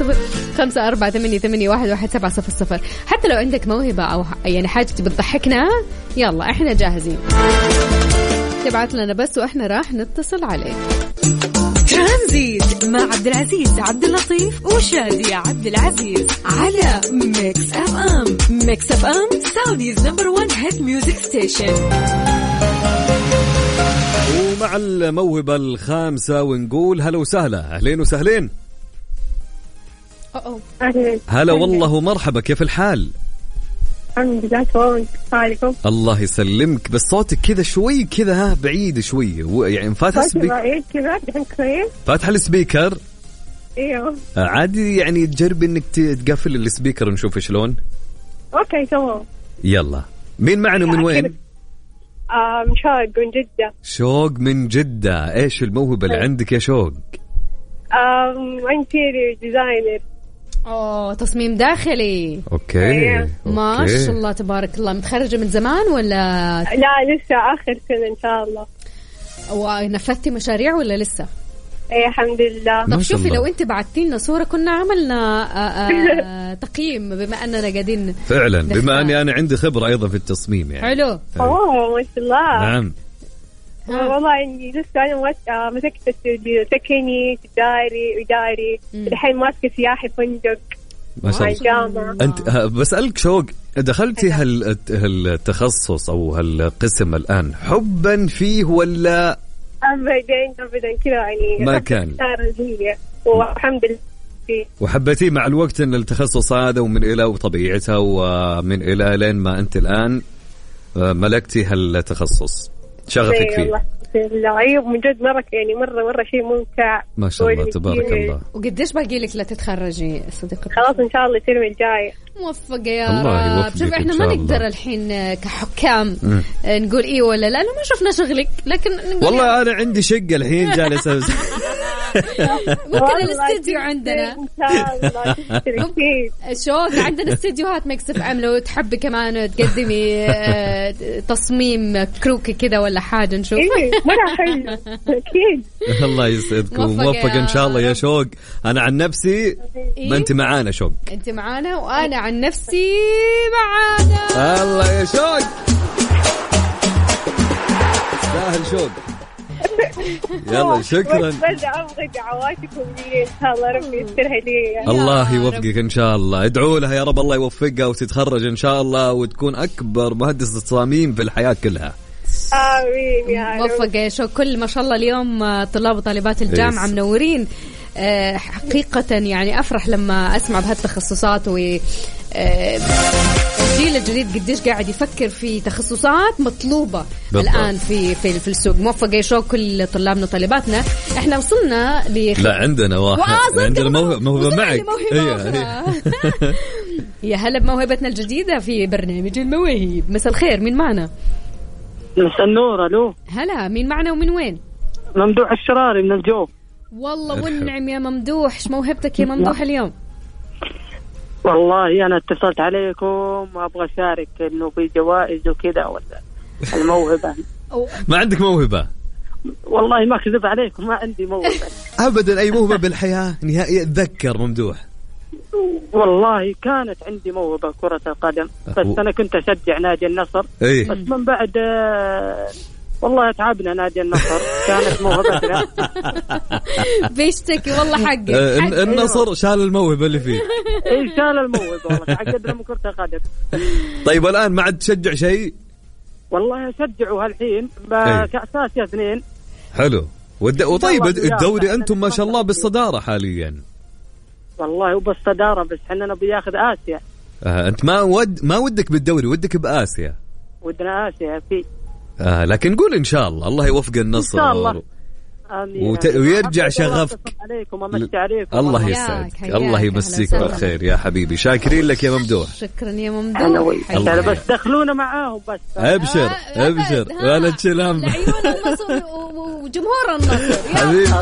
0548811700. حتى لو عندك موهبة أو يعني حاجة تبي تضحكنا، يلا إحنا جاهزين، تبعت لنا بس وإحنا راح نتصل عليك. ترانزيت مع عبد العزيز عبد اللطيف وشادية عبد العزيز على ميكس اف ام. ميكس اف ام سعوديز نمبر 1 هيت ميوزك ستيشن. ومع الموهبة الخامسة ونقول هلا وسهلا. أهلين وسهلين. هلا والله ومرحبا، كيف الحال؟ الحمد لله تمام. عليكم. الله يسلمك، بس صوتك كذا شوي كذا بعيد شوي، يعني فاتح بعيد كذا الحين كويس. فاتح السبيكر. ايوه عادي، يعني تجرب انك تقفل السبيكر ونشوف شلون. اوكي تمام. يلا مين معنا من وين؟ شوق من جدة. شوق من جدة. ايش الموهبة اللي عندك يا شوق؟ انتيريور ديزاينر. تصميم داخلي. اوكي ما شاء الله تبارك الله. متخرجة من زمان ولا لا لسه آخر سنة إن شاء الله. ونفذتي مشاريع ولا لسه؟ ايه الحمد لله. طب شوفي لو انت بعتي لنا صورة كنا عملنا تقييم، بما اننا قاعدين فعلا بما اني انا عندي خبرة ايضا في التصميم يعني. حلو. ما شاء الله. نعم. والله اني لسه انا مسكت استوديو تكني اداري الحين ماسكه سياحي فندق ما شاء الله. انت بسألك شوق، دخلتي هالتخصص او هالقسم الان حبا فيه ولا ابدا كذا يعني ما كان والحمد لله وحبيتيه مع الوقت ان التخصص هذا ومن الى وطبيعتها ومن الى لين ما انت الان ملكتي هالتخصص شغفك فيه؟ العيوب من جد مرة يعني مرة شيء ممتع ما شاء الله تبارك الله. وقديش باقي لك لتتخرجي صديقتي؟ خلاص إن شاء الله الترم الجاي. موفقة يا رب. شوف احنا ما نقدر الحين كحكام نقول ايه ولا لا، ما شفنا شغلك، لكن نقول والله انا عندي شقة الحين جالس ممكن الاستديو عندنا إن شاء الله شوق عندنا استديوهات ميكس اف ام، لو تحبي كمان تقدمي تصميم كروكي كذا ولا حاجة نشوف. مرة حلو أكيد. الله يسعدكم موفق إن شاء الله يا شوق. أنا عن نفسي ما أنت معانا شوق، أنت معانا وأنا عن نفسي معانا. الله يا شوق سهل شوق. يلا شكرا. بس أبغى دعواتكم لي إن شاء الله ربي يسترها لي. الله يوفقك إن شاء الله. ادعوا لها يا رب الله يوفقها وتتخرج إن شاء الله وتكون أكبر مهندسة تصاميم في الحياة كلها. آمين يا رب. موفقة يا شو. كل ما شاء الله اليوم طلاب وطالبات الجامعة منورين حقيقة. يعني أفرح لما أسمع بهالتخصصات الجيل الجديد قديش قاعد يفكر في تخصصات مطلوبة بالضبط. الآن في السوق. موفقة يا شو كل طلابنا وطالباتنا. احنا وصلنا لا عندنا واحد عندنا موهبة معك. يا هلا بموهبتنا الجديدة في برنامج المواهب. مساء الخير، مين معنا؟ مساء النور. الو هلا، مين معنا ومن وين؟ ممدوح الشراري من الجوف. والله والنعم يا ممدوح. ايش موهبتك يا ممدوح اليوم؟ والله انا اتصلت عليكم وابغى اشارك انه في جوائز وكذا ولا الموهبة. ما عندك موهبة؟ والله ما كذب عليكم ما عندي موهبة ابدا. اي موهبة بالحياة نهائيا اتذكر ممدوح. والله كانت عندي موهبة كرة القدم، بس أنا كنت أشجع نادي النصر. بس من بعد والله تعبنا نادي النصر. كانت موهبتنا بيشتكي والله حقك. النصر شال الموهبة اللي فيه. شال الموهبة والله تعقدنا من كرة القدم. طيب الآن ما عاد تشجع شيء؟ والله أشجعه هالحين كأساس يا 2. حلو. وطيب الدوري أنتم ما شاء الله بالصدارة حاليا. والله وبالصدارة بس حنا نبي ياخذ آسيا. أنت ما ودك بالدوري، ودك بآسيا. ودنا آسيا فيه. لكن قول إن شاء الله الله يوفق النصر إن شاء الله. ويرجع شغفك. الله يسعدك، الله يمسيك بالخير يا حبيبي. شاكرين لك يا ممدوح. شكرا يا ممدوح. بس دخلونا معاهم بس. أبشر ولا تشلهم لعيون النصر وجمهور النصر حبيبي.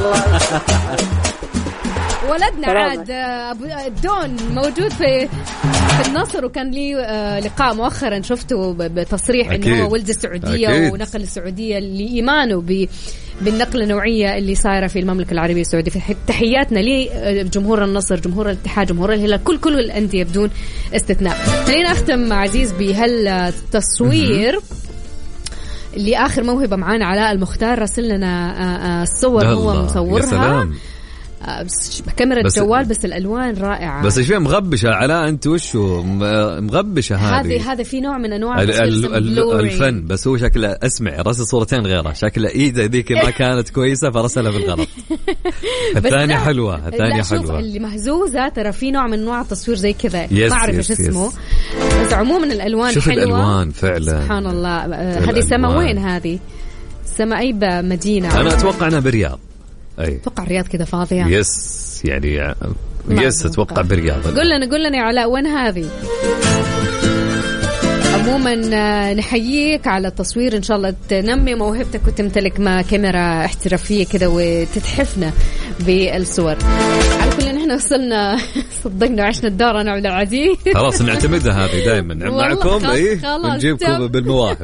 ولدنا عاد الدون موجود في النصر، وكان لي لقاء مؤخرا شفته بتصريح انه هو ولد السعوديه ونقل السعوديه لايمانه بالنقله النوعيه اللي صايره في المملكه العربيه السعوديه. في تحياتنا لجمهور النصر، جمهور الاتحاد، جمهور الهلال، كل الانديه بدون استثناء. خلينا اختم عزيز بهالتصوير اللي آخر موهبة معانا. علاء المختار راسل لنا الصور هو مصورها كاميرا الجوال، بس الألوان رائعة. بس ايش فيها مغبشة علاء؟ انت وشو مغبشة هذا في نوع من انواع الفن، بس هو شكله اسمع راسل صورتين غيرها، شكله ايده ذيك ما كانت كويسة فرسلها بالغلط. الثانية حلوة، الثانية حلوة. اللي مهزوزة ترى في نوع من انواع التصوير زي كذا، ما اعرف ايش اسمه، بس عموما الألوان شوف حلوة. الألوان فعلا سبحان الله. هذه سما، وين هذه سما؟ أي مدينة؟ أنا أتوقع أنها برياض. أتوقع الرياض كذا فاضية. يس يعني يس أتوقع برياض. قل لنا يا علاء وين هذه؟ عموما نحييك على التصوير، إن شاء الله تنمي موهبتك وتمتلك كاميرا احترافية كذا وتتحفنا بالصور. على كل إن احنا وصلنا صدقنا وعشنا الدور أنا عبد العزيز. خلاص نعتمدها هذه دائما معكم. نجيبكم بالمواهب.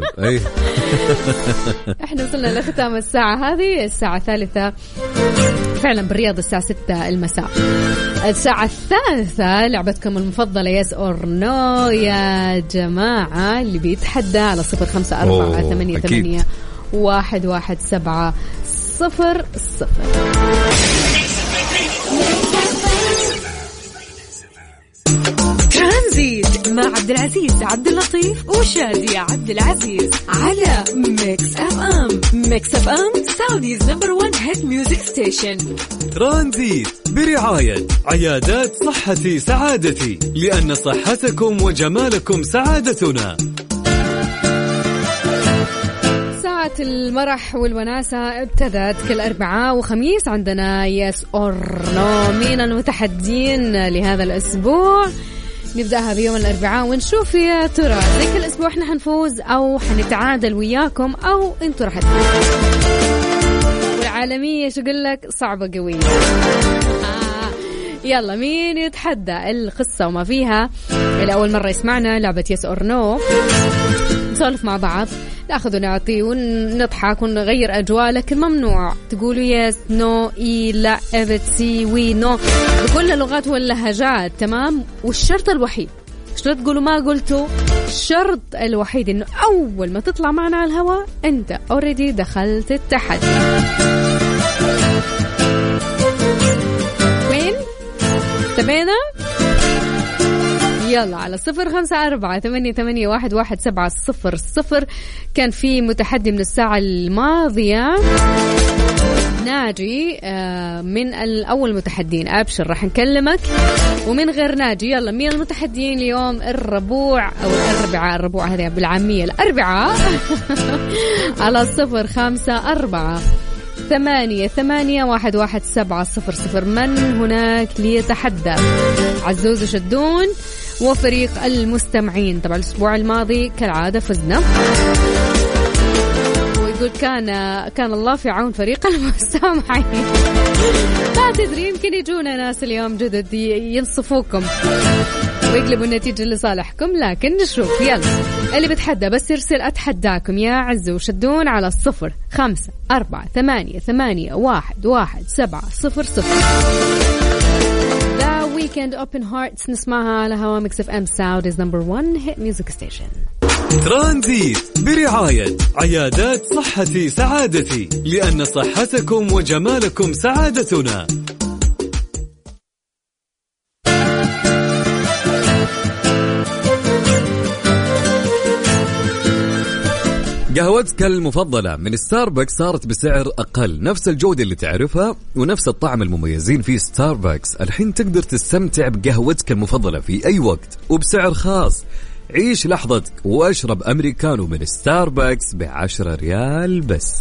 احنا وصلنا لختام الساعة هذه، الساعة 3 فعلا بالرياض، الساعة 6 المساء. الساعة 3 لعبتكم المفضلة يس أور نو يا جماعة، اللي بيتحدى على 0548811700. ترانزيت مع عبد العزيز عبد اللطيف وشادي عبد العزيز على ميكس اف ام. ميكس اف ام سعوديز نمبر 1 هيت ميوزك ستيشن. ترانزيت برعاية عيادات صحتي سعادتي، لأن صحتكم وجمالكم سعادتنا. ساعة المرح والوناسة ابتدت كل أربعاء وخميس، عندنا يس أور نو. مين المتحدين لهذا الأسبوع؟ نبدأها بيوم الأربعاء ونشوف يا ترى زي كل أسبوع احنا حنفوز أو حنتعادل وياكم أو انتوا راح تفوزوا. والعالمية شو قل لك صعبة قوية. يلا مين يتحدى القصة وما فيها؟ لأول مرة يسمعنا لعبة يس أور نو، نسولف مع بعض، ناخذ ونعطي ونضحك ونغير أجواء، لكن ممنوع تقولوا يس نو إي لا أبد سي وي نو بكل اللغات واللهجات. تمام؟ والشرط الوحيد شو تقولوا ما قلتوا، الشرط الوحيد إنه أول ما تطلع معنا على الهواء أنت أوريدي دخلت التحدي. وين تبينا؟ يلا على 0548811700. كان في متحدي من الساعة الماضية ناجي من الأول متحدين. أبشر راح نكلمك. ومن غير ناجي يلا مين المتحدين اليوم؟ الربوع أو الأربعاء، الربوع هذه بالعامية الأربعاء على 0548811700. من هناك ليتحدى؟ عزوز وشدون وفريق المستمعين. طبعا الأسبوع الماضي كالعادة فزنا، ويقول كان الله في عون فريق المستمعين. لا تدري يمكن يجونا ناس اليوم جدد ينصفوكم ويقلبوا النتيجة لصالحكم، لكن نشوف. يلا اللي بتحدى بس يرسل أتحداكم يا عزو وشدون على 0548811700. Weekend Open Hearts نسمعها على هوا ميكس اف ام سعوديز نمبر 1 هيت ميوزك ستيشن. ترانزيت برعاية عيادات صحتي سعادتي، لأن صحتكم وجمالكم سعادتنا. قهوتك المفضلة من ستاربكس صارت بسعر أقل، نفس الجودة اللي تعرفها ونفس الطعم المميزين في ستاربكس. الحين تقدر تستمتع بقهوتك المفضلة في أي وقت وبسعر خاص. عيش لحظتك واشرب أمريكانو من ستاربكس ب10 ريال بس.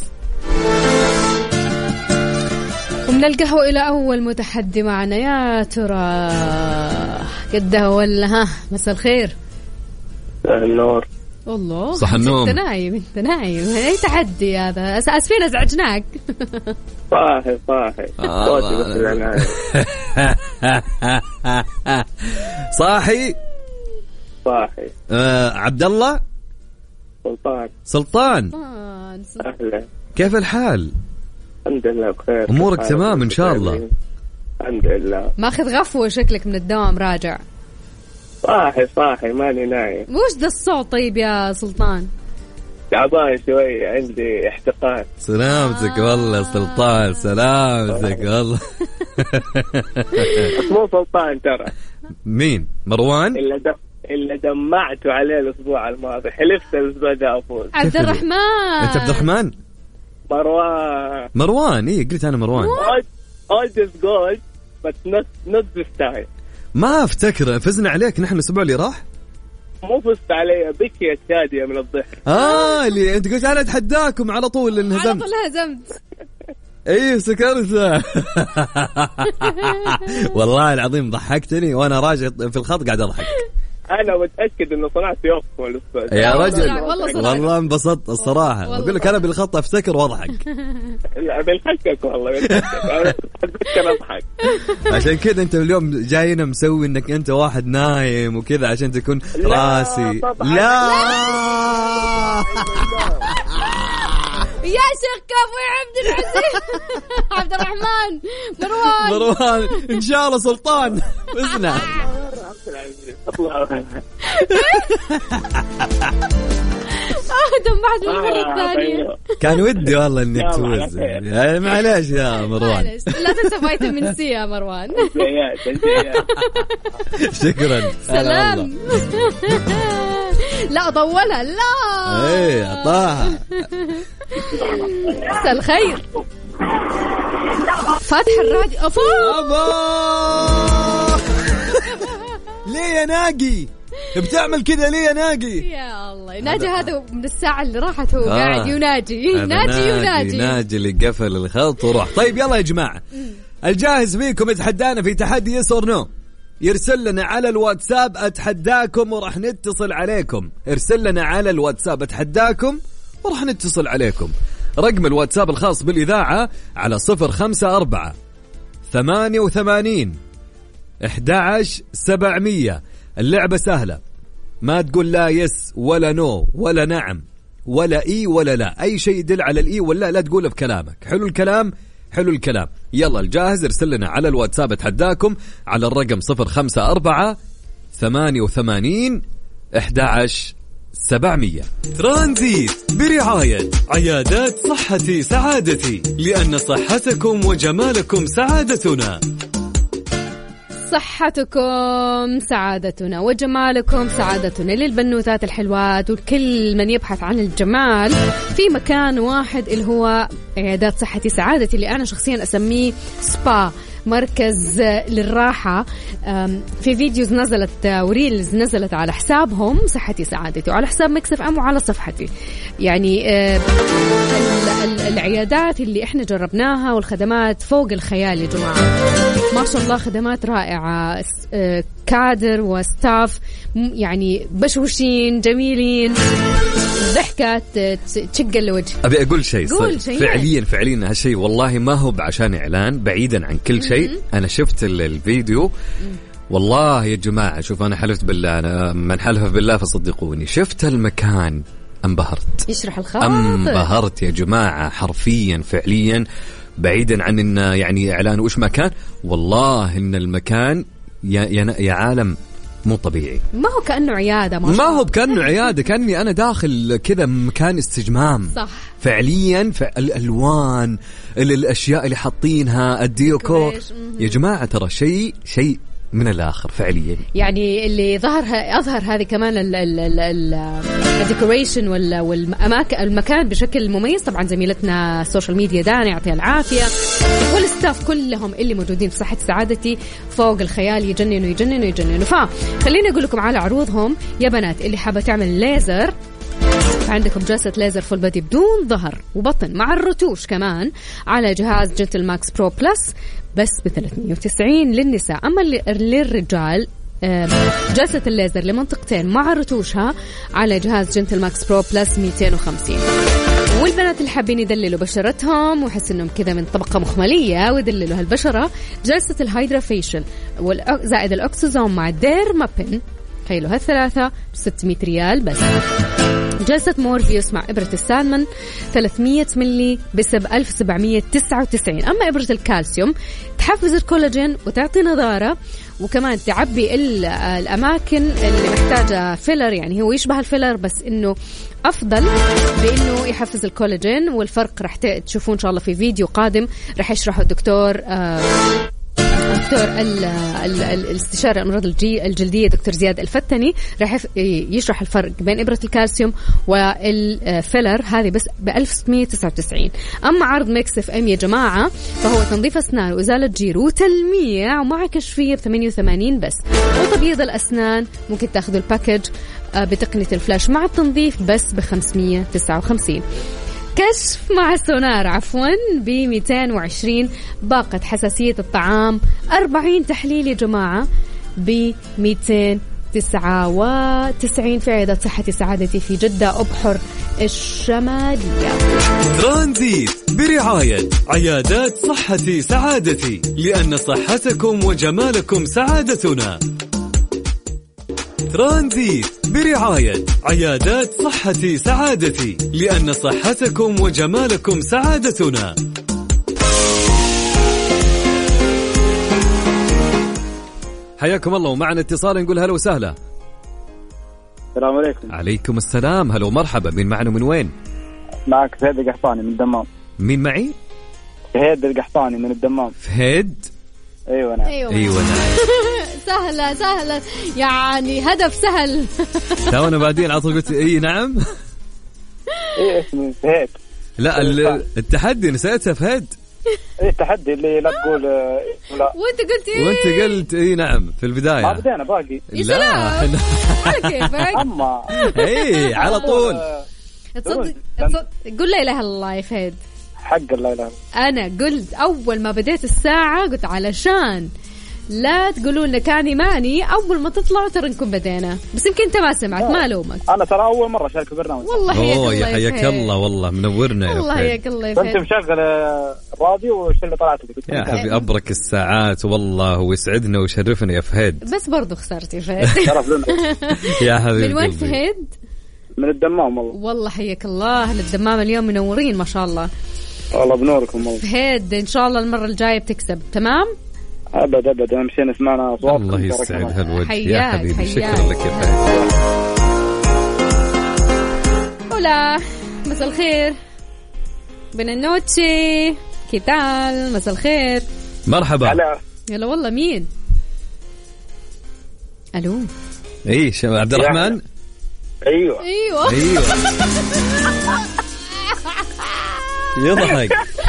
ومن القهوة إلى أول متحدي معنا، يا ترى قده ولا ها؟ مساء الخير. النور. والله صح النوم. انت نايم اي تحدي هذا. اسفين ازعجناك. صاحي صاحي عبد الله سلطان أهلا. كيف الحال؟ الحمد لله بخير. امورك تمام ان شاء الله؟ الحمد لله. ماخذ غفوة شكلك من الدوام راجع. صاحي ماني نايم. وش ذا الصوت طيب يا سلطان؟ تعبان شوي، عندي احتقان. سلامتك والله سلطان، سلامتك والله. مو سلطان ترى. مين؟ مروان؟ إلا دمعتوا عليه الأسبوع الماضي، حلفت الأسبوع ده أفوز. عبد الرحمن. أنت عبد الرحمن؟ مروان إيه قلت أنا مروان. All is gold but not this time. ما أفتكر فزنا عليك نحن الأسبوع اللي راح. مو فزت علي، بكيت شادية من الضحك. اللي أنت قلت أنا أتحداكم على طول انهزمت. على طول هزمت. ايه سكرت. والله العظيم ضحكتني وانا راجع في الخط قاعد اضحك. انا متاكد انه صنعت يومكم الاسبوع يا رجل. والله انبسطت الصراحه. اقول لك انا بالخط افتكر واضحك. لا بالحكك والله بالحكك. اتذكر اضحك. عشان كذا انت اليوم جاينا مسوي انك انت واحد نايم وكذا عشان تكون راسي. لا يا شيخ كفو يا عبد العزيز. عبد الرحمن. مروان ان شاء الله سلطان فزنا. دمعت بالمرة الثانية. كان ودي والله انك تفوز. معليش يا مروان. لا تنسى فيتامين سي يا مروان. شكرا. سلام. لا طولها. لا ايه اعطاها. مساء الخير. فاتح الراديو. ليه يا ناقي بتعمل كذا؟ ليه يا ناقي؟ يا الله ناجي هذا من الساعة اللي راحت هو قاعد يناجي. ناجي اللي قفل الخط وراح. طيب يلا يا جماعة، الجاهز فيكم يتحدانا في تحدي يس اور نو؟ يرسل لنا على الواتساب أتحداكم وراح نتصل عليكم. ارسل لنا على الواتساب أتحداكم وراح نتصل عليكم. رقم الواتساب الخاص بالإذاعة على 054 88 11700. اللعبة سهلة، ما تقول لا يس ولا نو ولا نعم ولا إي ولا لا. أي شيء يدل على الإي ولا لا تقوله بكلامك. حلو الكلام. يلا الجاهز ارسل لنا على الواتساب أتحداكم على الرقم 054 88 11700. ترانزيت برعاية عيادات صحتي سعادتي، لأن صحتكم وجمالكم سعادتنا. صحتكم سعادتنا وجمالكم سعادتنا. للبنوتات الحلوات وكل من يبحث عن الجمال في مكان واحد اللي هو عيادات صحتي سعادتي، اللي أنا شخصيا أسميه سبا، مركز للراحة. في فيديوز نزلت وريلز نزلت على حسابهم صحتي سعادتي وعلى حساب ميكس اف ام وعلى صفحتي. يعني العيادات اللي احنا جربناها والخدمات فوق الخيال يا جماعة، ما شاء الله خدمات رائعة. كادر وستاف يعني بشوشين جميلين، ضحكات تشق الوجه. أبي أقول شيء فعليا هالشيء والله ما هو بعشان إعلان، بعيدا عن كل شيء. أنا شفت الفيديو والله يا جماعة، شوف أنا حلفت بالله، أنا من حلف بالله فصدقوني، شفت المكان انبهرت. يشرح الخاطر. انبهرت يا جماعة حرفيا فعليا، بعيدا عن إن يعني إعلان وش مكان. والله إن المكان يا عالم مو طبيعي. ما هو كأنه عيادة، ما هو كأنه عيادة، كأني أنا داخل كذا مكان استجمام. صح فعليا. الألوان، الأشياء اللي حاطينها، الديكور يا جماعة ترى شيء من الآخر فعليا. يعني اللي أظهر هذه كمان الديكوريشن والأماكن المكان بشكل مميز. طبعا زميلتنا السوشيال ميديا دانا يعطيها العافية والستاف كلهم اللي موجودين في صحة سعادتي فوق الخيال، يجننوا. فخليني أقول لكم على عروضهم يا بنات. اللي حابة تعمل ليزر، عندكم جلسة ليزر فول بادي بدون ظهر وبطن مع الرتوش كمان على جهاز جنتل ماكس برو بلس بس ب390 للنساء. أما للرجال جلسة الليزر لمنطقتين مع رتوشها على جهاز جنتل ماكس برو بلس 250. والبنات اللي حابين يدللوا بشرتهم ويحس انهم كذا من طبقة مخملية ويدللوا هالبشرة، جلسة الهايدرا فيشل زائد الأكسوزوم مع ديرما بين، تخيلوا هالثلاثة 600 ريال بس. جلسة مورفيوس مع إبرة السالمون 300 ملي بسب 1799. أما إبرة الكالسيوم تحفز الكولاجين وتعطي نضارة، وكمان تعبي الأماكن اللي محتاجة فيلر، يعني هو يشبه الفيلر بس إنه أفضل بإنه يحفز الكولاجين. والفرق رح تشوفون إن شاء الله في فيديو قادم رح يشرحه الدكتور الاستشاري الأمراض الجلدية دكتور زياد الفتني، راح يشرح الفرق بين إبرة الكالسيوم والفيلر هذه بس ب1699. أما عرض ميكس اف ام يا جماعة فهو تنظيف أسنان وإزالة جير وتلميع ومع كشفية ب88 بس. وتبييض الأسنان ممكن تاخذوا الباكج بتقنية الفلاش مع التنظيف بس ب559. كشف مع السونار عفوا ب220. باقة حساسية الطعام 40 تحليل يا جماعة ب299 في عيادات صحتي سعادتي في جدة أبحر الشمالية. ترانزيت برعاية عيادات صحتي سعادتي، لأن صحتكم وجمالكم سعادتنا. ترانزيت برعاية عيادات صحتي سعادتي، لأن صحتكم وجمالكم سعادتنا. حياكم الله ومعنا اتصال نقول هلا وسهلا. السلام عليكم. عليكم السلام، هلا ومرحبا. مين معنا من وين؟ معك فهد القحطاني من الدمام. مين معي؟ فهد القحطاني من الدمام. فهد؟ ايوه نعم. ايوه نعم. سهلة يعني هدف سهل. تونا بعدين على طول قلت اي نعم. ايه اسمي فهد. لا التحدي نسيتها فهد. ايه التحدي اللي لا تقول لا وانت قلت ايه؟ وانت قلت اي نعم في البداية. ما بدينا باقي. لا على كيفك. اما ايه على طول. تصدق قول لا اله الا الله يا فهد. حق الله لا. انا قلت اول ما بديت الساعة قلت علشان لا تقولوا لنا كان إيماني أول ما تطلعوا ترى نكون بدينا، بس يمكن أنت ما سمعت ما لومك. أنا ترى أول مرة شارك في برنامج. والله يا حياك الله والله منورنا يا الله حياك الله يا فهد. كنت مشغل الراديو وش اللي طلعت لي يا حبيبي أبرك الساعات والله ويسعدنا ويشرفنا يا فهد. بس برضو خسرت يا فهد. شرف لنا يا حبيبي. من وين فهد؟ من الدمام والله. والله حياك الله للدمام اليوم منورين ما شاء الله. والله بنوركم والله. فهد إن شاء الله المرة الجاية بتكسب تمام؟ أبدا مشينا سمعنا أصوات. الله يسعد هالوجه يا حبيبي. شكرا لك يا فهد. هلا مساء الخير بنانوتشي كيتال. مساء الخير. مرحبا. يلا والله مين؟ ألو. إيه عبد الرحمن. أيوة يضحك.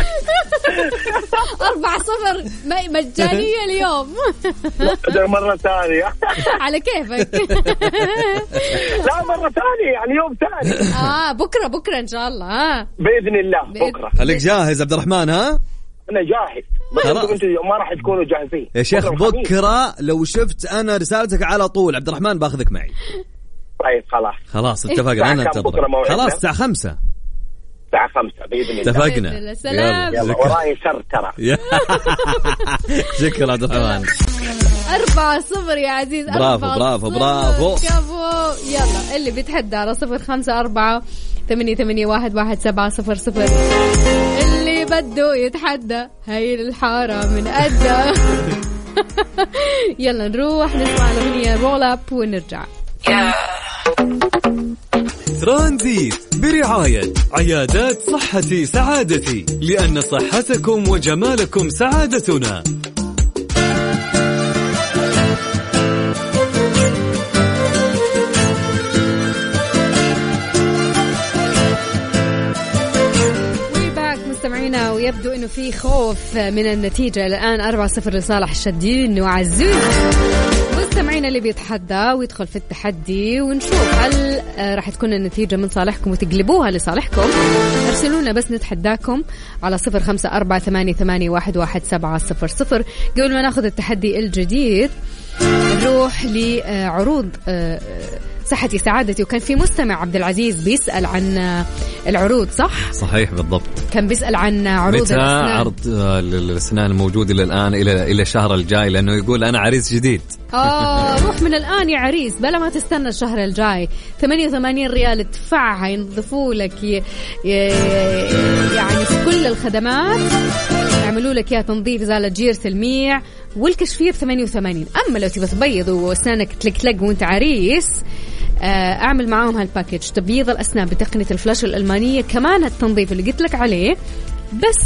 4-0 مجانية اليوم. مرة ثانية. على كيفك. لا مرة ثانية يعني يوم ثاني. بكرة إن شاء الله. بإذن الله بكرة. خليك جاهز عبد الرحمن. ها أنا جاهز بس أنتم ما راح تكونوا جاهزين يا شيخ. بكرة لو شفت أنا رسالتك على طول عبد الرحمن باخذك معي. طيب خلاص اتفقنا. أنا انتظرك خلاص الساعة 5 بإذن الله. اتفقنا. سلام. يلا وراي شر ترى. شكرا عبد الرحمن. 4-0 يا عزيز. برافو. يلا اللي بيتحدى على 0548811700 اللي بده يتحدى هاي الحارة من أدى. يلا نروح نسمع الأغنية رول أب ونرجع. ترانزيت برعاية عيادات صحتي سعادتي، لأن صحتكم وجمالكم سعادتنا. يبدو انه في خوف من النتيجة الآن 4-0 لصالح الشدين وعزوز. مستمعين اللي بيتحدى ويدخل في التحدي ونشوف هل راح تكون النتيجة من صالحكم وتقلبوها لصالحكم. ارسلونا بس نتحداكم على 0548811700. قبل ما ناخذ التحدي الجديد نروح لعروض صحتي سعادتي. وكان في مستمع عبد العزيز بيسأل عن العروض، صح؟ صحيح بالضبط. كان بيسأل عن عروض الأسنان. عرض الأسنان الموجود إلى الآن إلى الشهر الجاي، لأنه يقول أنا عريس جديد. روح من الآن يا عريس بلا ما تستنى الشهر الجاي. 88 ريال تدفعها ينظفوا لك يعني في كل الخدمات، يعملوا لك يا تنظيف إزالة جير تلميع والكشفير 88. أما لو تبغى تبيض وأسنانك تلق وانت عريس اعمل معاهم هالباكيج، تبييض الأسنان بتقنية الفلاش الألمانية، كمان التنظيف اللي قلت لك عليه بس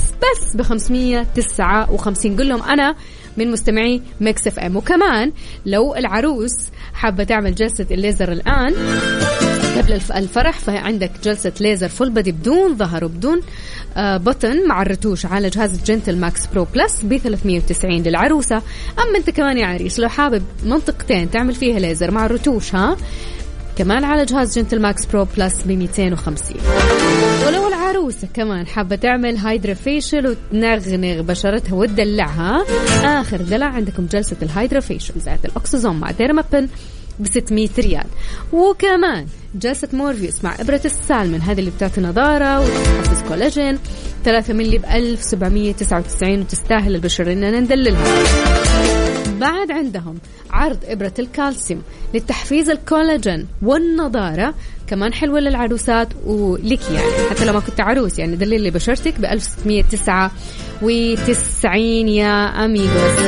ب559. قل لهم أنا من مستمعي ميكس اف ام. وكمان لو العروس حابة تعمل جلسة الليزر الآن قبل الفرح، فعندك جلسة ليزر فول بدي بدون ظهر وبدون بطن مع الرتوش على جهاز جنتل ماكس برو بلس ب390 للعروسة. أما أنت كمان يا عريس لو حابب منطقتين تعمل فيها ليزر مع الرتوش كمان على جهاز جنتل ماكس برو بلس ب250. ولو العروسة كمان حابة تعمل هايدرا فيشل وتنغنغ بشرتها وتدلعها، آخر دلع عندكم جلسة الهايدرا فيشل زائد الأكسجين مع ديرمابن ب600 ريال. وكمان جلسة مورفيوس مع إبرة السالمون، هذه اللي بتعطي نضارة وتحفز كولاجين 3 ملي ب1799 وتستاهل البشرة إننا ندللها. بعد عندهم عرض إبرة الكالسيوم للتحفيز الكولاجين والنضارة، كمان حلوة للعروسات ولك يعني حتى لو ما كنت عروس، يعني دلل لي بشرتك ب1699 يا أميغوس.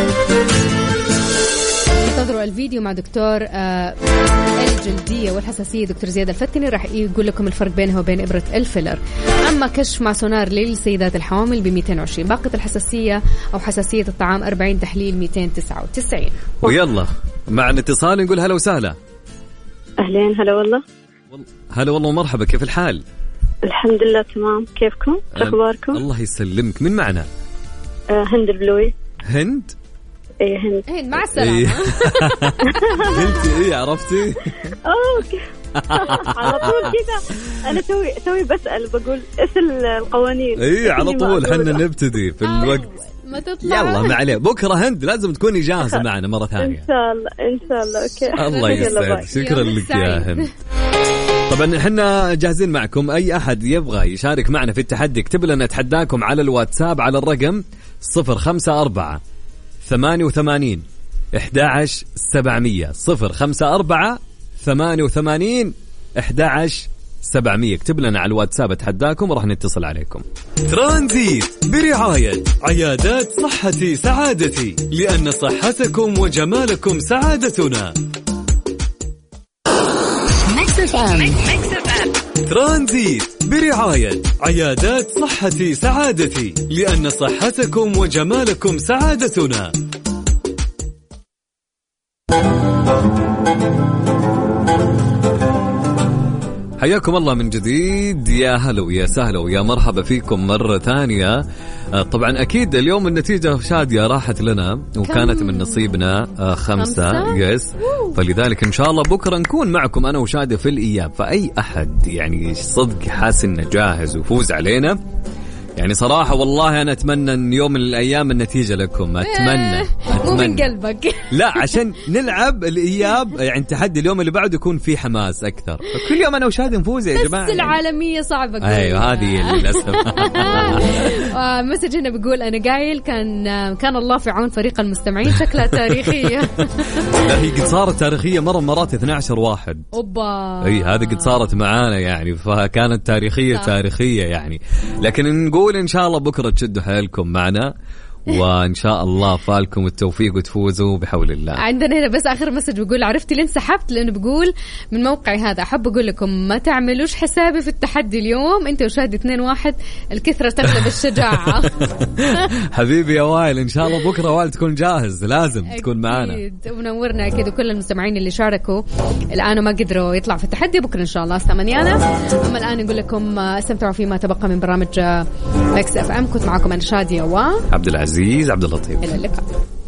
انتظروا الفيديو مع دكتور الجلدية والحساسية دكتور زياد الفتني، راح يقول لكم الفرق بينها وبين إبرة الفيلر. أما كشف مع سونار للسيدات الحوامل ب220، باقة الحساسية أو حساسية الطعام 40 تحليل 299. ويلا مع الاتصال نقول هلا وسهلا. أهلين. هلا والله. هلا والله ومرحبا، كيف الحال؟ الحمد لله تمام، كيفكم؟ أخباركم؟ الله يسلمك. من معنا؟ هند البلوي. هند؟ ايه هند. مع السلامة. قلتي ايه عرفتي؟ اوكي. على طول كذا انا توي بسأل بقول ايش القوانين. ايه على طول حنا نبتدي في الوقت. ما تطلع. يلا ما عليه، بكره هند لازم تكوني جاهزة معنا مرة ثانية. ان شاء الله ان شاء الله. اوكي. الله يسعدك، شكرا لك يا هند. طبعا احنا جاهزين معكم، اي احد يبغى يشارك معنا في التحدي اكتب لنا نتحداكم على الواتساب على الرقم 054 88 11 700 054 88 11 700. اكتب لنا على الواتساب اتحداكم وراح نتصل عليكم. ترانزيت برعاية عيادات صحتي سعادتي، لأن صحتكم وجمالكم سعادتنا. ترانزيت برعاية عيادات صحتي سعادتي، لأن صحتكم وجمالكم سعادتنا. حياكم الله من جديد، يا هلا ويا سهلا ويا مرحبا فيكم مرة ثانية. طبعا أكيد اليوم النتيجة شادية راحت لنا وكانت من نصيبنا 5 يس، فلذلك إن شاء الله بكرة نكون معكم أنا وشادية في الإياب. فأي أحد يعني صدق حاسس إنه جاهز وفوز علينا، يعني صراحة والله أنا أتمنى أن يوم من الأيام النتيجة لكم. أتمنى مو من قلبك. لا عشان نلعب الإياب، يعني تحدي اليوم اللي بعده يكون فيه حماس أكثر. كل يوم أنا وشادي نفوز يا جماعة. بس العالمية صعبة. أيوة هذه للأسف. مسج هنا بيقول أنا قايل كان الله في عون فريق المستمعين، شكلها تاريخية. لا هي قد صارت تاريخية مرات 12 واحد. أوبا. أي هذه قد صارت معانا يعني، فكانت تاريخية صح. تاريخية يعني. لكن نقول إن شاء الله بكرة تشدوا حيلكم معنا وإن شاء الله فالكم التوفيق وتفوزوا بحول الله. عندنا هنا بس آخر مسج بيقول عرفتي لين سحبت، لأنه بيقول من موقعي هذا أحب أقول لكم ما تعملوش حسابي في التحدي اليوم، أنت وشاهد 2-1 الكثرة تغلب الشجاعة. حبيبي يا وائل إن شاء الله بكرة وائل تكون جاهز، لازم تكون معنا. ونورنا أكيد، وكل المستمعين اللي شاركوا الآن وما قدروا يطلعوا في التحدي بكرة إن شاء الله استمنيانا. أما الآن نقول لكم استمتعوا فيما تبقى من برامج ميكس اف ام. كنت معكم أنا شادية وعبد العزيز عبد اللطيف. إلى اللقاء.